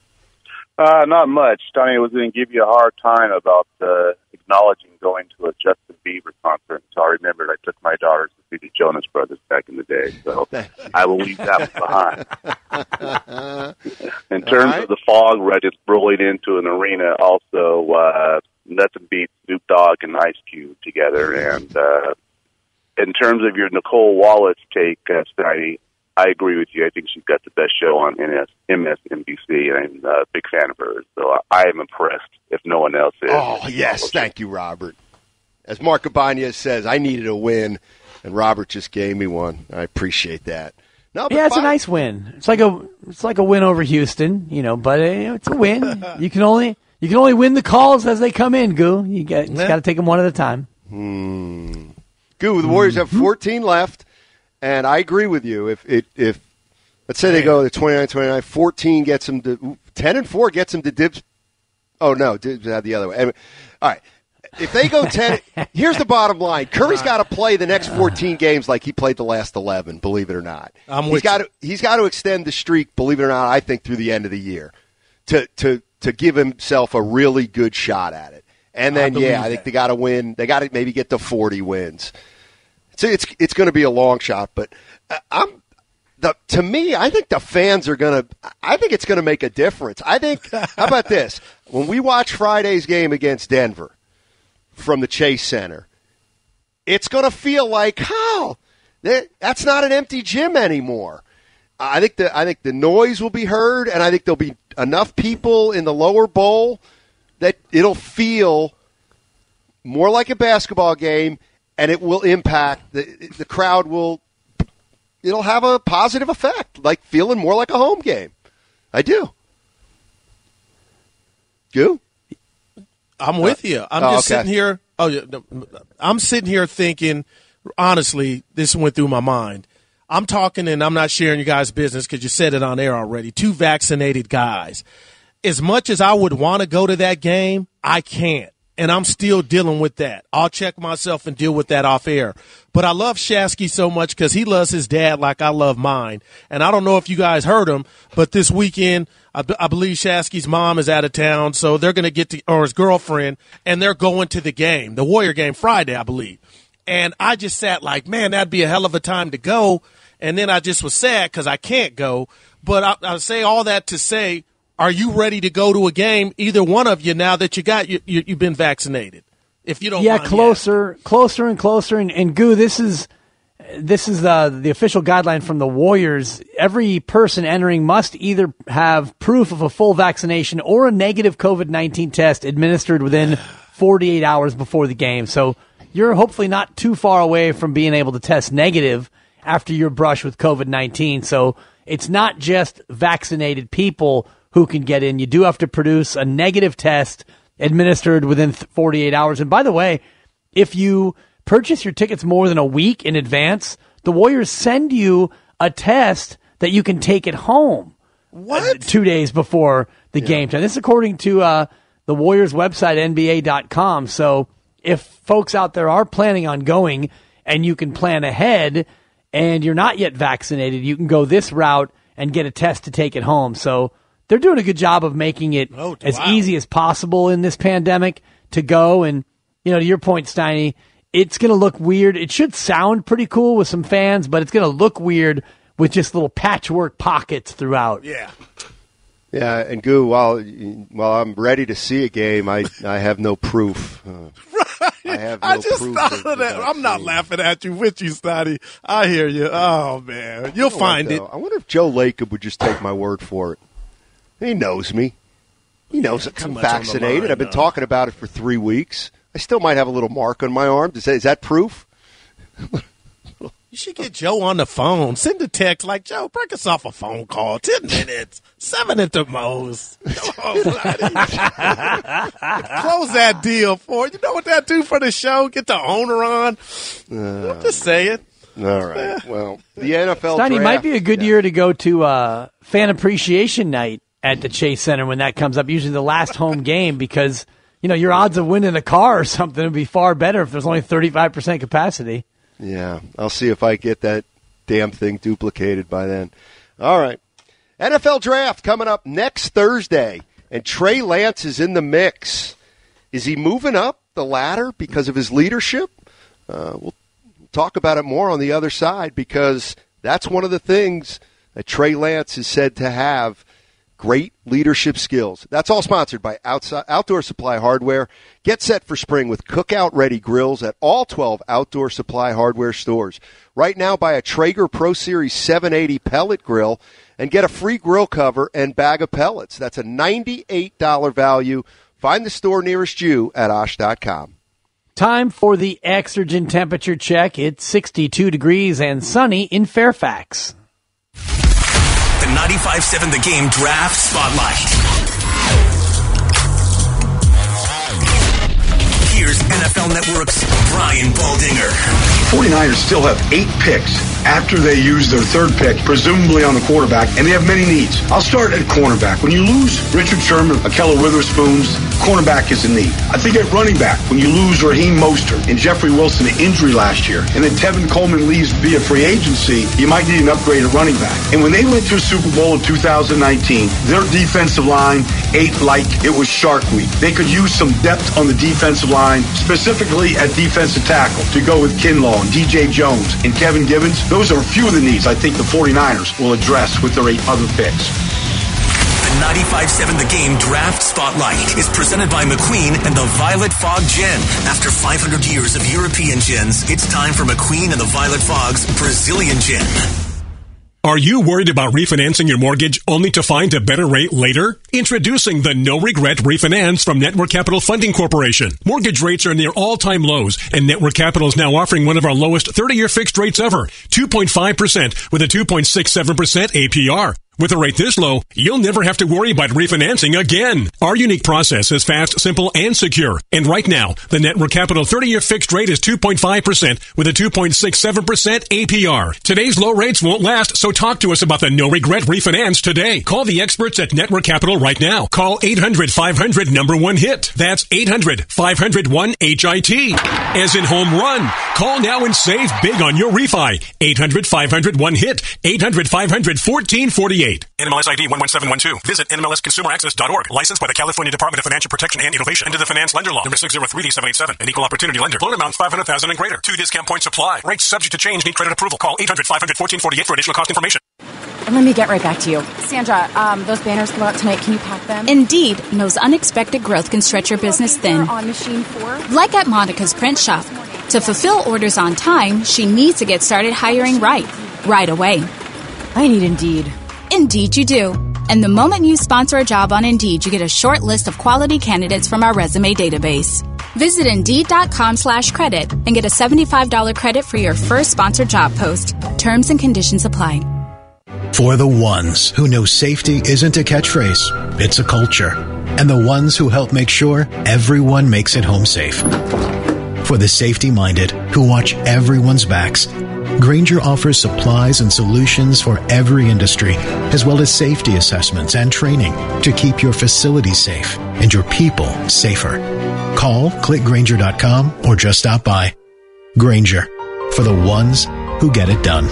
[SPEAKER 1] Uh, not much. Donnie was going to give you a hard time about uh, acknowledging going to a Justin Bieber concert. So I remembered I took my daughters to see the Jonas Brothers back in the day. So I will leave that one behind. In terms
[SPEAKER 23] right.
[SPEAKER 1] of the fog we're just rolling into an arena, also uh, nothing beats Snoop Dogg and Ice Cube together. And uh, in terms of your Nicole Wallace take, uh, Steiny, I agree with you. I think she's got the best show on M S N B C, and I'm a big fan of hers. So I am impressed, if no one else is.
[SPEAKER 23] Oh, yes. Thank you, Robert. As Mark Cabanez says, I needed a win, and Robert just gave me one. I appreciate that. No, but
[SPEAKER 24] yeah, it's
[SPEAKER 23] fine.
[SPEAKER 24] a nice win. It's like a it's like a win over Houston, you know, but uh, it's a win. You can only you can only win the calls as they come in, Goo. You got you got to take them one at a time.
[SPEAKER 23] Hmm. Goo, the Warriors have fourteen left. And I agree with you. If it, if let's say they go to twenty-nine twenty-nine, fourteen gets them to ten and four gets them to Dibs. Oh, no, Dibs had the other way. Anyway, all right. If they go ten, here's the bottom line. Curry's got to play the next fourteen games like he played the last eleven, believe it or not.
[SPEAKER 25] I'm
[SPEAKER 23] he's
[SPEAKER 25] with
[SPEAKER 23] got
[SPEAKER 25] you.
[SPEAKER 23] to he's got to extend the streak, believe it or not, I think through the end of the year to to to give himself a really good shot at it. And then
[SPEAKER 25] I
[SPEAKER 23] yeah, I
[SPEAKER 25] that.
[SPEAKER 23] think they got to win. They got to maybe get to forty wins. So it's it's going to be a long shot, but I'm the to me, I think the fans are going to I think it's going to make a difference. I think how about this? When we watch Friday's game against Denver from the Chase Center, it's going to feel like, oh, that's not an empty gym anymore. I think the I think the noise will be heard, and I think there'll be enough people in the lower bowl that it'll feel more like a basketball game, and it will impact the the crowd. Will it'll have a positive effect, like feeling more like a home game. I do. You?
[SPEAKER 25] I'm with you. I'm
[SPEAKER 23] oh,
[SPEAKER 25] just
[SPEAKER 23] okay.
[SPEAKER 25] sitting here. Oh, yeah, no, I'm sitting here thinking. Honestly, this went through my mind. I'm talking, and I'm not sharing you guys' business because you said it on air already. Two vaccinated guys. As much as I would want to go to that game, I can't, and I'm still dealing with that. I'll check myself and deal with that off air. But I love Shasky so much because he loves his dad like I love mine. And I don't know if you guys heard him, but this weekend, I, b- I believe Shasky's mom is out of town, so they're going to get to, or his girlfriend, and they're going to the game, the Warrior game Friday, I believe. And I just sat like, man, that'd be a hell of a time to go. And then I just was sad because I can't go. But I, I say all that to say, are you ready to go to a game, either one of you, now that you got you, you, you've been vaccinated? If you don't,
[SPEAKER 24] yeah,
[SPEAKER 25] mind
[SPEAKER 24] closer,
[SPEAKER 25] asking.
[SPEAKER 24] closer and closer. And, and Goo, this is this is the the official guideline from the Warriors. Every person entering must either have proof of a full vaccination or a negative COVID nineteen test administered within forty-eight hours before the game. So you're hopefully not too far away from being able to test negative after your brush with COVID nineteen. So it's not just vaccinated people who can get in. You do have to produce a negative test administered within forty-eight hours. And by the way, if you purchase your tickets more than a week in advance, the Warriors send you a test that you can take at home.
[SPEAKER 25] What?
[SPEAKER 24] Uh, two days before the yeah. game time. This is according to uh, the Warriors website, N B A dot com. So if folks out there are planning on going and you can plan ahead and you're not yet vaccinated, you can go this route and get a test to take it home. So they're doing a good job of making it oh, as wow. easy as possible in this pandemic to go. And, you know, to your point, Steiny, it's going to look weird. It should sound pretty cool with some fans, but it's going to look weird with just little patchwork pockets throughout.
[SPEAKER 25] Yeah.
[SPEAKER 23] Yeah, and Goo, while while I'm ready to see a game, I, I have no proof. Uh,
[SPEAKER 25] right.
[SPEAKER 23] I have no
[SPEAKER 25] I just
[SPEAKER 23] proof
[SPEAKER 25] thought
[SPEAKER 23] of
[SPEAKER 25] of that.
[SPEAKER 23] the
[SPEAKER 25] I'm not
[SPEAKER 23] vaccine.
[SPEAKER 25] laughing at you with you, Snotty. I hear you. Oh, man. You'll
[SPEAKER 23] You know
[SPEAKER 25] find
[SPEAKER 23] what,
[SPEAKER 25] it.
[SPEAKER 23] though? I wonder if Joe Lacob would just take my word for it. He knows me. He knows
[SPEAKER 25] Yeah, too
[SPEAKER 23] I'm
[SPEAKER 25] much on the
[SPEAKER 23] vaccinated.
[SPEAKER 25] line,
[SPEAKER 23] I've been
[SPEAKER 25] no.
[SPEAKER 23] talking about it for three weeks. I still might have a little mark on my arm. Is that, is that proof?
[SPEAKER 25] You should get Joe on the phone. Send a text like, Joe, break us off a phone call. Ten minutes. Seven at the most. Come on, buddy. Close that deal for you. You know what that do for the show? Get the owner on.
[SPEAKER 23] Uh,
[SPEAKER 25] I'm just saying.
[SPEAKER 23] All right. Well, the N F L
[SPEAKER 24] Steiny,
[SPEAKER 23] draft.
[SPEAKER 24] might be a good
[SPEAKER 23] yeah.
[SPEAKER 24] year to go to uh, Fan Appreciation Night at the Chase Center when that comes up, usually the last home game, because, you know, your odds of winning a car or something would be far better if there's only thirty-five percent capacity.
[SPEAKER 23] Yeah, I'll see if I get that damn thing duplicated by then. All right. N F L draft coming up next Thursday, and Trey Lance is in the mix. Is he moving up the ladder because of his leadership? Uh, we'll talk about it more on the other side, because that's one of the things that Trey Lance is said to have, great leadership skills. That's all sponsored by Outside, Outdoor Supply Hardware. Get set for spring with cookout-ready grills at all twelve Outdoor Supply Hardware stores. Right now, buy a Traeger Pro Series seven eighty pellet grill and get a free grill cover and bag of pellets. That's a ninety-eight dollars value. Find the store nearest you at osh dot com.
[SPEAKER 24] Time for the Exergen temperature check. It's sixty-two degrees and sunny in Fairfax.
[SPEAKER 22] The ninety-five seven The Game Draft Spotlight. Here's N F L Network's Brian Baldinger.
[SPEAKER 3] 49ers still have eight picks after they use their third pick, presumably on the quarterback, and they have many needs. I'll start at cornerback. When you lose Richard Sherman, Ahkello Witherspoon, cornerback is a need. I think at running back, when you lose Raheem Mostert and Jeffrey Wilson to injury last year, and then Tevin Coleman leaves via free agency, you might need an upgrade at running back. And when they went to a Super Bowl in two thousand nineteen, their defensive line ate like it was Shark Week. They could use some depth on the defensive line, specifically at defensive tackle, to go with Kinlaw and D J Jones and Kevin Givens. Those are a few of the needs I think the 49ers will address with their eight other picks.
[SPEAKER 22] The ninety-five seven The Game Draft Spotlight is presented by McQueen and the Violet Fog Gin. After five hundred years of European gins, it's time for McQueen and the Violet Fog's Brazilian Gin.
[SPEAKER 13] Are you worried about refinancing your mortgage only to find a better rate later? Introducing the No Regret Refinance from Network Capital Funding Corporation. Mortgage rates are near all-time lows, and Network Capital is now offering one of our lowest thirty-year fixed rates ever, two point five percent with a two point six seven percent A P R. With a rate this low, you'll never have to worry about refinancing again. Our unique process is fast, simple, and secure. And right now, the Network Capital thirty-year fixed rate is two point five percent with a two point six seven percent A P R. Today's low rates won't last, so talk to us about the No Regret Refinance today. Call the experts at Network Capital right now. Call eight hundred five hundred number one hit. That's eight hundred five hundred one H I T. As in home run. Call now and save big on your refi. eight hundred five hundred one hit. eight hundred five hundred fourteen forty-eight. N M L S I D one one seven one two. Visit N M L S consumer access dot org. Licensed by the California Department of Financial Protection and Innovation under the Finance Lender Law. Number six zero three D seven eight seven. An equal opportunity lender. Loan amount five hundred thousand dollars and greater. Two discount points apply. Rates subject to change. Need credit approval. Call eight hundred five hundred fourteen forty-eight for additional cost information.
[SPEAKER 14] And let me get right back to you. Sandra, um, those banners go out tonight. Can you pack them?
[SPEAKER 15] Indeed knows unexpected growth can stretch your business thin.
[SPEAKER 14] On machine four?
[SPEAKER 15] Like at Monica's Print Shop. To fulfill orders on time, she needs to get started hiring right, right away.
[SPEAKER 14] I need Indeed.
[SPEAKER 15] Indeed you do. And the moment you sponsor a job on Indeed, you get a short list of quality candidates from our resume database. Visit Indeed.com slash credit and get a seventy-five dollars credit for your first sponsored job post. Terms and conditions apply.
[SPEAKER 16] For the ones who know safety isn't a catchphrase, it's a culture. And the ones who help make sure everyone makes it home safe. For the safety-minded who watch everyone's backs, Grainger offers supplies and solutions for every industry, as well as safety assessments and training to keep your facilities safe and your people safer. Call, click Grainger dot com, or just stop by. Grainger, for the ones who get it done.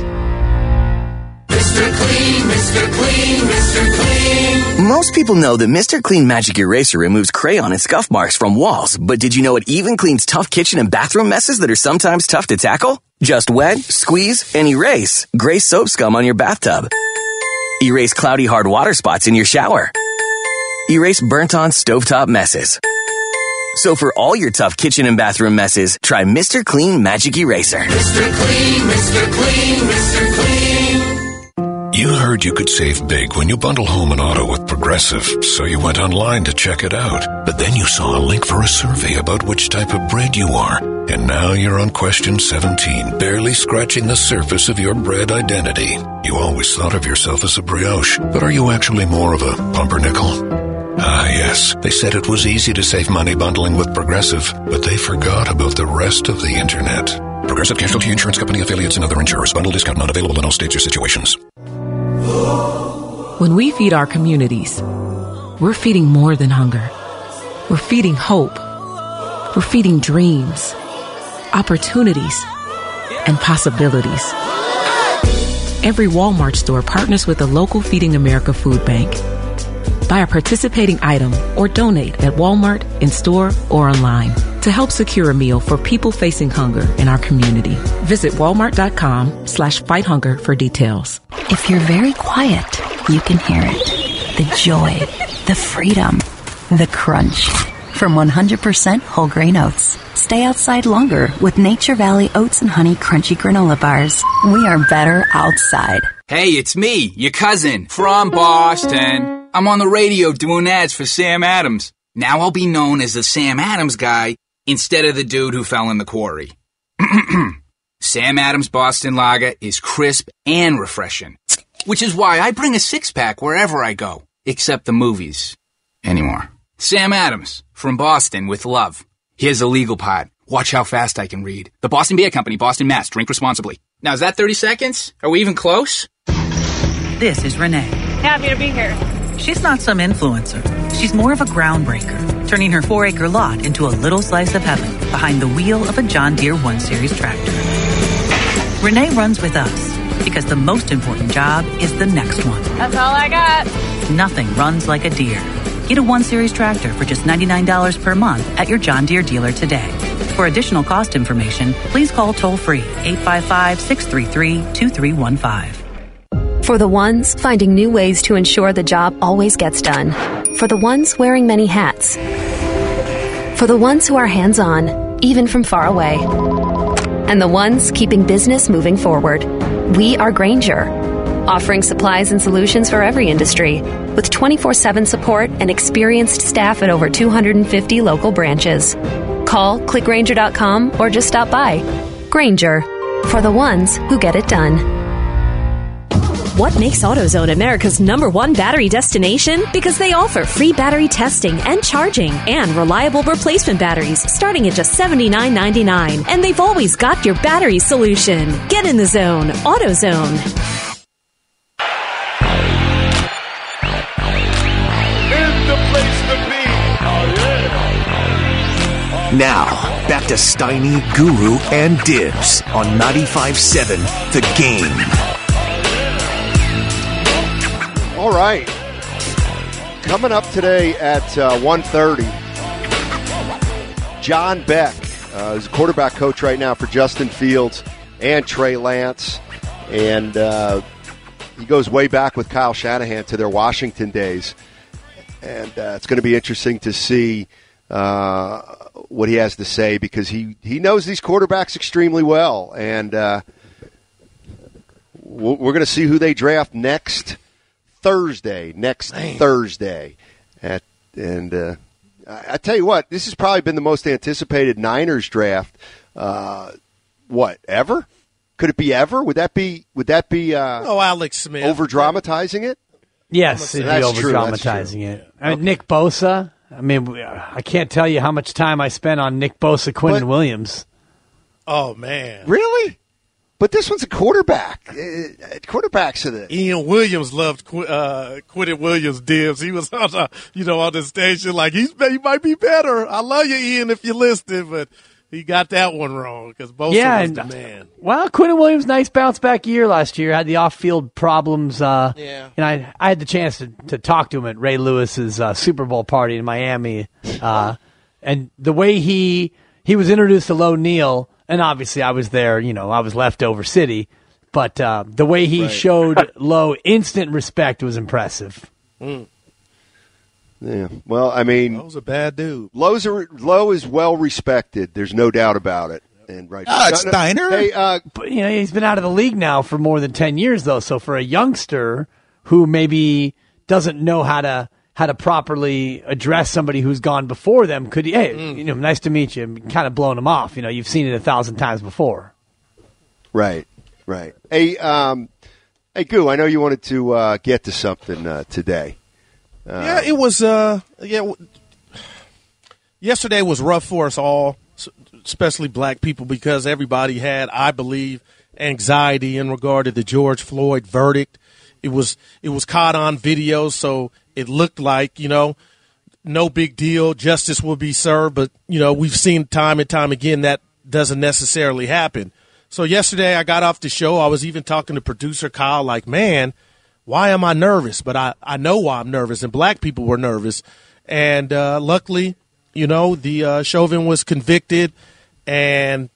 [SPEAKER 17] Mister Clean, Mister Clean, Mister Clean.
[SPEAKER 18] Most people know that Mister Clean Magic Eraser removes crayon and scuff marks from walls, but did you know it even cleans tough kitchen and bathroom messes that are sometimes tough to tackle? Just wet, squeeze, and erase gray soap scum on your bathtub. Erase cloudy hard water spots in your shower. Erase burnt-on stovetop messes. So for all your tough kitchen and bathroom messes, try Mister Clean Magic Eraser.
[SPEAKER 17] Mister Clean, Mister Clean, Mister Clean.
[SPEAKER 19] You heard you could save big when you bundle home and auto with Progressive, so you went online to check it out. But then you saw a link for a survey about which type of bread you are. And now you're on question seventeen, barely scratching the surface of your bread identity. You always thought of yourself as a brioche, but are you actually more of a pumpernickel? Ah, yes. They said it was easy to save money bundling with Progressive, but they forgot about the rest of the internet. Progressive Casualty Insurance Company affiliates and other insurers. Bundle discount not available in all states or situations.
[SPEAKER 20] When we feed our communities, we're feeding more than hunger. We're feeding hope. We're feeding dreams, opportunities, and possibilities. Every Walmart store partners with a local Feeding America food bank. Buy a participating item or donate at Walmart, in-store, or online to help secure a meal for people facing hunger in our community. Visit walmart.com slash fight hunger for details.
[SPEAKER 21] If you're very quiet, you can hear it. The joy, the freedom, the crunch. From one hundred percent whole grain oats. Stay outside longer with Nature Valley Oats and Honey Crunchy Granola Bars. We are better outside.
[SPEAKER 31] Hey, it's me, your cousin, from Boston. I'm on the radio doing ads for Sam Adams. Now I'll be known as the Sam Adams guy instead of the dude who fell in the quarry. Sam Adams Boston Lager is crisp and refreshing, which is why I bring a six-pack wherever I go, except the movies. Anymore. Sam Adams, from Boston with love. Here's the legal part. Watch how fast I can read. The Boston Beer Company, Boston, Mass. Drink responsibly. Now, is that thirty seconds? Are we even close?
[SPEAKER 4] This is Renee.
[SPEAKER 5] Happy to be here.
[SPEAKER 4] She's not some influencer. She's more of a groundbreaker, turning her four-acre lot into a little slice of heaven behind the wheel of a John Deere one series tractor. Renee runs with us because the most important job is the next one.
[SPEAKER 5] That's all I got.
[SPEAKER 4] Nothing runs like a Deere. Get a one series tractor for just ninety-nine dollars per month at your John Deere dealer today. For additional cost information, please call toll-free eight five five, six three three, two three one five.
[SPEAKER 6] For the ones finding new ways to ensure the job always gets done. For the ones wearing many hats. For the ones who are hands-on, even from far away. And the ones keeping business moving forward. We are Grainger, offering supplies and solutions for every industry, with twenty-four seven support and experienced staff at over two hundred fifty local branches. Call, click Grainger dot com, or just stop by. Grainger, for the ones who get it done.
[SPEAKER 7] What makes AutoZone America's number one battery destination? Because they offer free battery testing and charging and reliable replacement batteries starting at just seventy-nine ninety-nine. And they've always got your battery solution. Get in the zone. AutoZone.
[SPEAKER 8] Now, back to Steiny, Guru, and Dibs on ninety-five seven The Game.
[SPEAKER 23] All right. Coming up today at uh, one thirty, John Beck uh, is a quarterback coach right now for Justin Fields and Trey Lance. And uh, he goes way back with Kyle Shanahan to their Washington days. And uh, it's going to be interesting to see uh, what he has to say because he, he knows these quarterbacks extremely well. And uh, we're going to see who they draft next Thursday, next Dang. Thursday. At, and uh, I, I tell you what, this has probably been the most anticipated Niners draft, uh, what, ever? Could it be ever? Would that be, would that be uh,
[SPEAKER 25] oh, Alex Smith.
[SPEAKER 23] over-dramatizing it?
[SPEAKER 24] Yes, it'd be over-dramatizing it. I mean, okay. Nick Bosa, I mean, I can't tell you how much time I spent on Nick Bosa, Quinnen Williams.
[SPEAKER 25] Oh, man.
[SPEAKER 23] Really? But this one's a quarterback. Uh, quarterbacks are the
[SPEAKER 25] Ian Williams loved Qu- uh, Quinnen Williams dibs. He was on, the, you know, on the station like he's he might be better. I love you, Ian, if you listened, but he got that one wrong because Bosa
[SPEAKER 24] yeah,
[SPEAKER 25] was
[SPEAKER 24] and,
[SPEAKER 25] the man.
[SPEAKER 24] Well, Quinnen Williams, nice bounce back year last year. Had the off-field problems. Uh,
[SPEAKER 25] yeah,
[SPEAKER 24] and I I had the chance to, to talk to him at Ray Lewis's uh, Super Bowl party in Miami, uh, and the way he he was introduced to Low Neal. And obviously, I was there, you know, I was leftover city. But uh, the way he right. showed Lowe instant respect was impressive.
[SPEAKER 25] Mm.
[SPEAKER 23] Yeah. Well, I mean,
[SPEAKER 25] Lowe's a bad dude.
[SPEAKER 23] Lowe's a, Lowe is well respected. There's no doubt about it. And right.
[SPEAKER 9] Oh, it's Steiner.
[SPEAKER 24] Hey, uh, but, you know, he's been out of the league now for more than ten years, though. So for a youngster who maybe doesn't know how to how to properly address somebody who's gone before them, could he, hey, mm. you know, nice to meet you, kind of blowing him off. You know, you've seen it a thousand times before.
[SPEAKER 23] Right, right. Hey, um, hey, Goo, I know you wanted to uh, get to something uh, today. Uh,
[SPEAKER 25] yeah, it was. Uh, yeah, w- yesterday was rough for us all, especially black people, because everybody had, I believe, anxiety in regard to the George Floyd verdict. It was it was caught on video, so it looked like, you know, no big deal, justice will be served. But, you know, we've seen time and time again that doesn't necessarily happen. So yesterday I got off the show. I was even talking to producer Kyle like, man, why am I nervous? But I, I know why I'm nervous, and black people were nervous. And uh, luckily, you know, the uh, Chauvin was convicted, and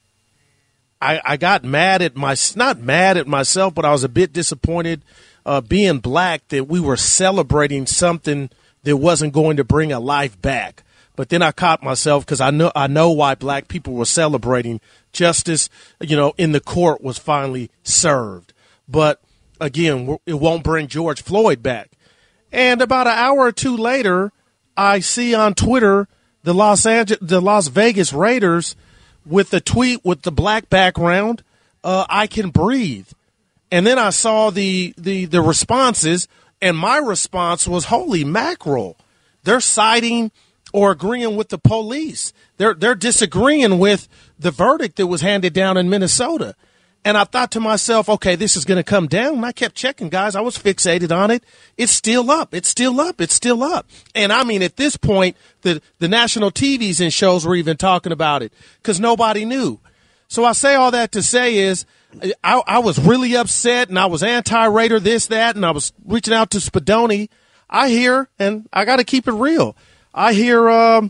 [SPEAKER 25] I, I got mad at my not mad at myself, but I was a bit disappointed uh, being black that we were celebrating something that wasn't going to bring a life back. But then I caught myself because I know I know why black people were celebrating. Justice, you know, in the court was finally served. But again, it won't bring George Floyd back. And about an hour or two later, I see on Twitter the Los Angeles, the Las Vegas Raiders with a tweet with the black background, uh, I can breathe. And then I saw the, the, the responses, and my response was, holy mackerel. They're siding or agreeing with the police. They're, they're disagreeing with the verdict that was handed down in Minnesota. And I thought to myself, okay, this is going to come down. And I kept checking, guys. I was fixated on it. It's still up. It's still up. It's still up. And I mean, at this point, the, the national T Vs and shows were even talking about it because nobody knew. So I say all that to say is I, I was really upset and I was anti-Raider, this, that, and I was reaching out to Spadoni. I hear, and I got to keep it real, I hear um,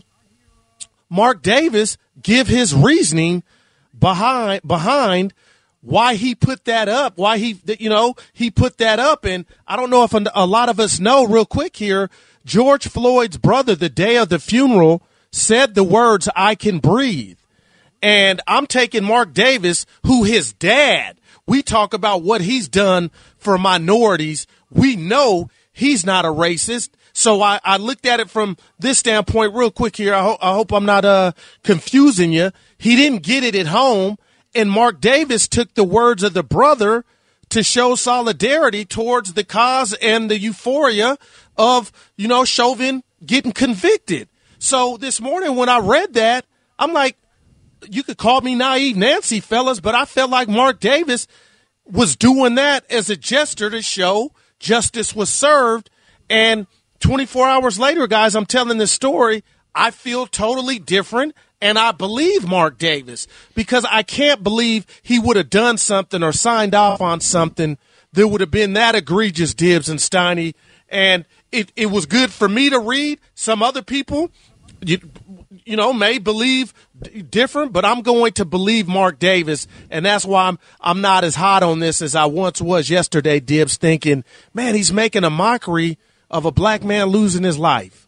[SPEAKER 25] Mark Davis give his reasoning behind behind why he put that up, why he, you know, he put that up. And I don't know if a lot of us know, real quick here, George Floyd's brother, the day of the funeral, said the words, "I can breathe." And I'm taking Mark Davis, who his dad, we talk about what he's done for minorities. We know he's not a racist. So I, I looked at it from this standpoint real quick here. I, ho- I hope I'm not uh, confusing you. He didn't get it at home. And Mark Davis took the words of the brother to show solidarity towards the cause and the euphoria of, you know, Chauvin getting convicted. So this morning when I read that, I'm like, you could call me naive Nancy, fellas, but I felt like Mark Davis was doing that as a gesture to show justice was served. And twenty-four hours later, guys, I'm telling this story, I feel totally different. And I believe Mark Davis because I can't believe he would have done something or signed off on something that would have been that egregious, Dibbs and Steiny. And it, it was good for me to read. Some other people, you, you know, may believe d- different, but I'm going to believe Mark Davis. And that's why I'm, I'm not as hot on this as I once was yesterday, Dibbs, thinking, man, he's making a mockery of a black man losing his life.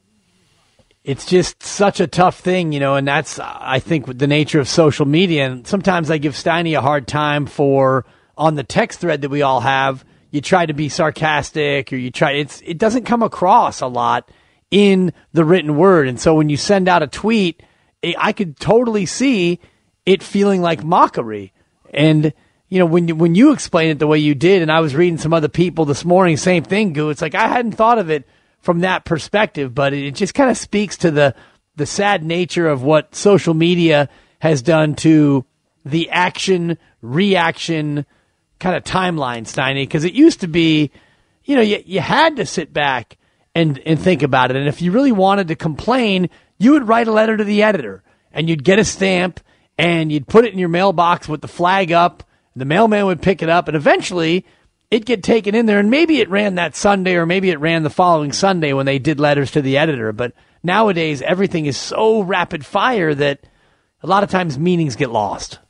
[SPEAKER 24] It's just such a tough thing, you know, and that's, I think, the nature of social media. And sometimes I give Steiny a hard time for, on the text thread that we all have, you try to be sarcastic or you try, it's it doesn't come across a lot in the written word. And so when you send out a tweet, I could totally see it feeling like mockery. And, you know, when you, when you explain it the way you did, and I was reading some other people this morning, same thing, Goo, it's like I hadn't thought of it from that perspective, but it just kind of speaks to the the sad nature of what social media has done to the action reaction kind of timeline, Steiny, because it used to be, you know, you, you had to sit back and, and think about it. And if you really wanted to complain, you would write a letter to the editor and you'd get a stamp and you'd put it in your mailbox with the flag up. The mailman would pick it up and eventually it'd get taken in there, and maybe it ran that Sunday or maybe it ran the following Sunday when they did letters to the editor. But nowadays, everything is so rapid fire that a lot of times meanings get lost.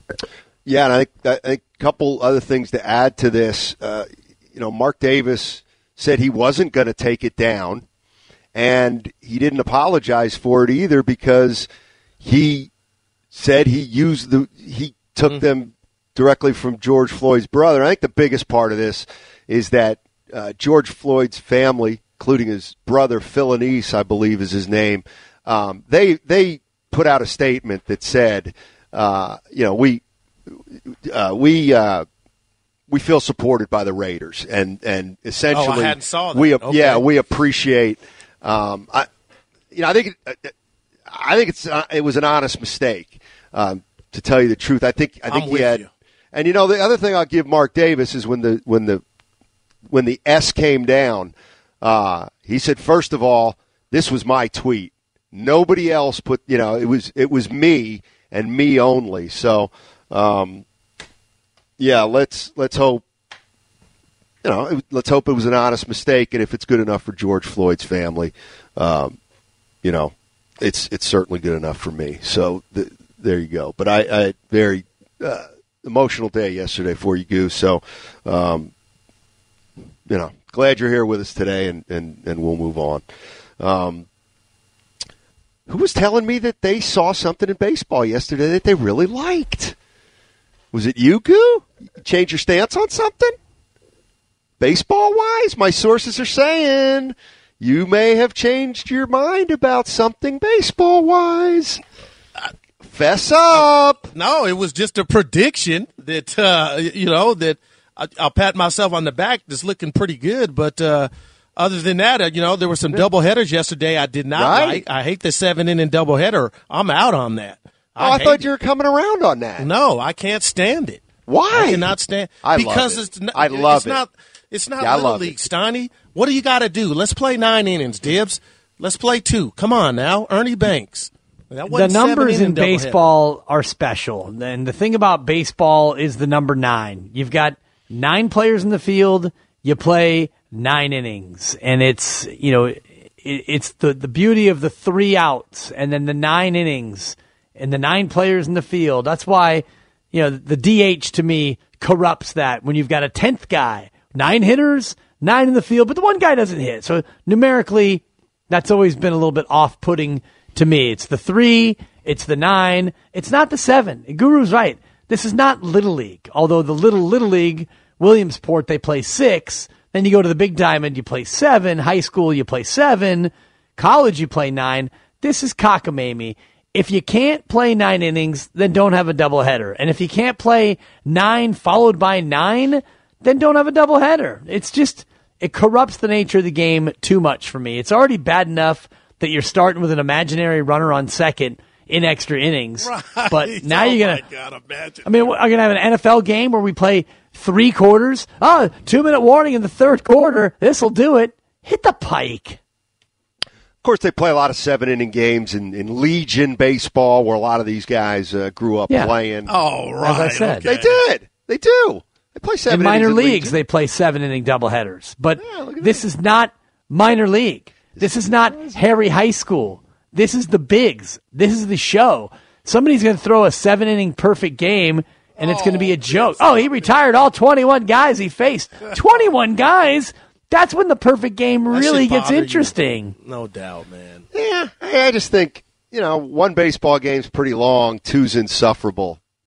[SPEAKER 23] Yeah, and I think, I think a couple other things to add to this. Uh, you know, Mark Davis said he wasn't going to take it down, and he didn't apologize for it either because he said he used the he took mm-hmm. them directly from George Floyd's brother. I think the biggest part of this is that uh, George Floyd's family, including his brother Philonise, I believe is his name, um, they they put out a statement that said, uh, you know, we uh, we uh, we feel supported by the Raiders, and and essentially,
[SPEAKER 25] oh, I hadn't saw that.
[SPEAKER 23] we
[SPEAKER 25] Okay.
[SPEAKER 23] yeah we appreciate. Um, I you know I think it, I think it's uh, it was an honest mistake. Um, to tell you the truth, I think I think
[SPEAKER 25] I'm
[SPEAKER 23] he
[SPEAKER 25] with
[SPEAKER 23] had.
[SPEAKER 25] You.
[SPEAKER 23] And you know the other thing I'll give Mark Davis is when the when the when the S came down, uh, he said, first of all, this was my tweet. Nobody else put, you know, it was it was me and me only. So, um, yeah, let's let's hope, you know, it, let's hope it was an honest mistake. And if it's good enough for George Floyd's family, um, you know, it's it's certainly good enough for me. So the, there you go. But I, I very. Uh, emotional day yesterday for you, Goose. So, um, you know, glad you're here with us today, and, and, and we'll move on. Um, who was telling me that they saw something in baseball yesterday that they really liked? Was it you, Goo? Change your stance on something? Baseball-wise, my sources are saying you may have changed your mind about something baseball-wise. Fess up.
[SPEAKER 25] No, it was just a prediction that, uh, you know, that I, I'll pat myself on the back. It's looking pretty good. But uh, other than that, uh, you know, there were some doubleheaders yesterday I did not
[SPEAKER 23] right.
[SPEAKER 25] like. I hate the seven-inning doubleheader. I'm out on that.
[SPEAKER 23] Oh, I, I thought you were coming around on that.
[SPEAKER 25] No, I can't stand it.
[SPEAKER 23] Why?
[SPEAKER 25] I cannot stand.
[SPEAKER 23] I
[SPEAKER 25] because
[SPEAKER 23] love it.
[SPEAKER 25] it's not,
[SPEAKER 23] I love
[SPEAKER 25] it's
[SPEAKER 23] it.
[SPEAKER 25] not. It's not
[SPEAKER 23] Yeah, I
[SPEAKER 25] Little
[SPEAKER 23] love
[SPEAKER 25] League,
[SPEAKER 23] it.
[SPEAKER 25] Steiny. What do you got to do? Let's play nine innings, Dibs. Let's play two. Come on now, Ernie Banks. That
[SPEAKER 24] The
[SPEAKER 25] wasn't
[SPEAKER 24] numbers
[SPEAKER 25] seven
[SPEAKER 24] in
[SPEAKER 25] inning doubleheader.
[SPEAKER 24] baseball are special. And the thing about baseball is the number nine. You've got nine players in the field. You play nine innings. And it's, you know, it, it's the, the beauty of the three outs and then the nine innings and the nine players in the field. That's why, you know, the D H to me corrupts that when you've got a tenth guy, nine hitters, nine in the field, but the one guy doesn't hit. So numerically, that's always been a little bit off-putting to me. It's the three, it's the nine, it's not the seven. Guru's right. This is not Little League. Although the Little Little League, Williamsport, they play six. Then you go to the Big Diamond, you play seven. High school, you play seven. College, you play nine. This is cockamamie. If you can't play nine innings, then don't have a doubleheader. And if you can't play nine followed by nine, then don't have a doubleheader. It's just, it corrupts the nature of the game too much for me. It's already bad enough that you're starting with an imaginary runner on second in extra innings.
[SPEAKER 25] Right.
[SPEAKER 24] But now
[SPEAKER 25] Oh,
[SPEAKER 24] you're
[SPEAKER 25] my
[SPEAKER 24] going
[SPEAKER 25] God, imagine.
[SPEAKER 24] I mean, I'm going to have an N F L game where we play three quarters. Oh, two minute warning in the third quarter. This'll do it. Hit the pike.
[SPEAKER 23] Of course, they play a lot of seven-inning games in, in Legion baseball, where a lot of these guys uh, grew up
[SPEAKER 24] Yeah.
[SPEAKER 23] playing.
[SPEAKER 25] Oh, right.
[SPEAKER 24] As I said.
[SPEAKER 23] They did. They do. They play seven
[SPEAKER 24] In minor
[SPEAKER 23] innings in
[SPEAKER 24] leagues,
[SPEAKER 23] Legion.
[SPEAKER 24] they play seven inning doubleheaders. But this is not minor league. This is not Harry High School. This is the bigs. This is the show. Somebody's going to throw a seven inning perfect game, and it's going to be a joke. Oh, he retired all twenty-one guys he faced. twenty-one guys? That's when the perfect game
[SPEAKER 25] That
[SPEAKER 24] really
[SPEAKER 25] should
[SPEAKER 24] gets
[SPEAKER 25] bother you.
[SPEAKER 24] interesting.
[SPEAKER 25] No doubt, man.
[SPEAKER 23] Yeah, I I just think, you know, one baseball game's pretty long, two's insufferable.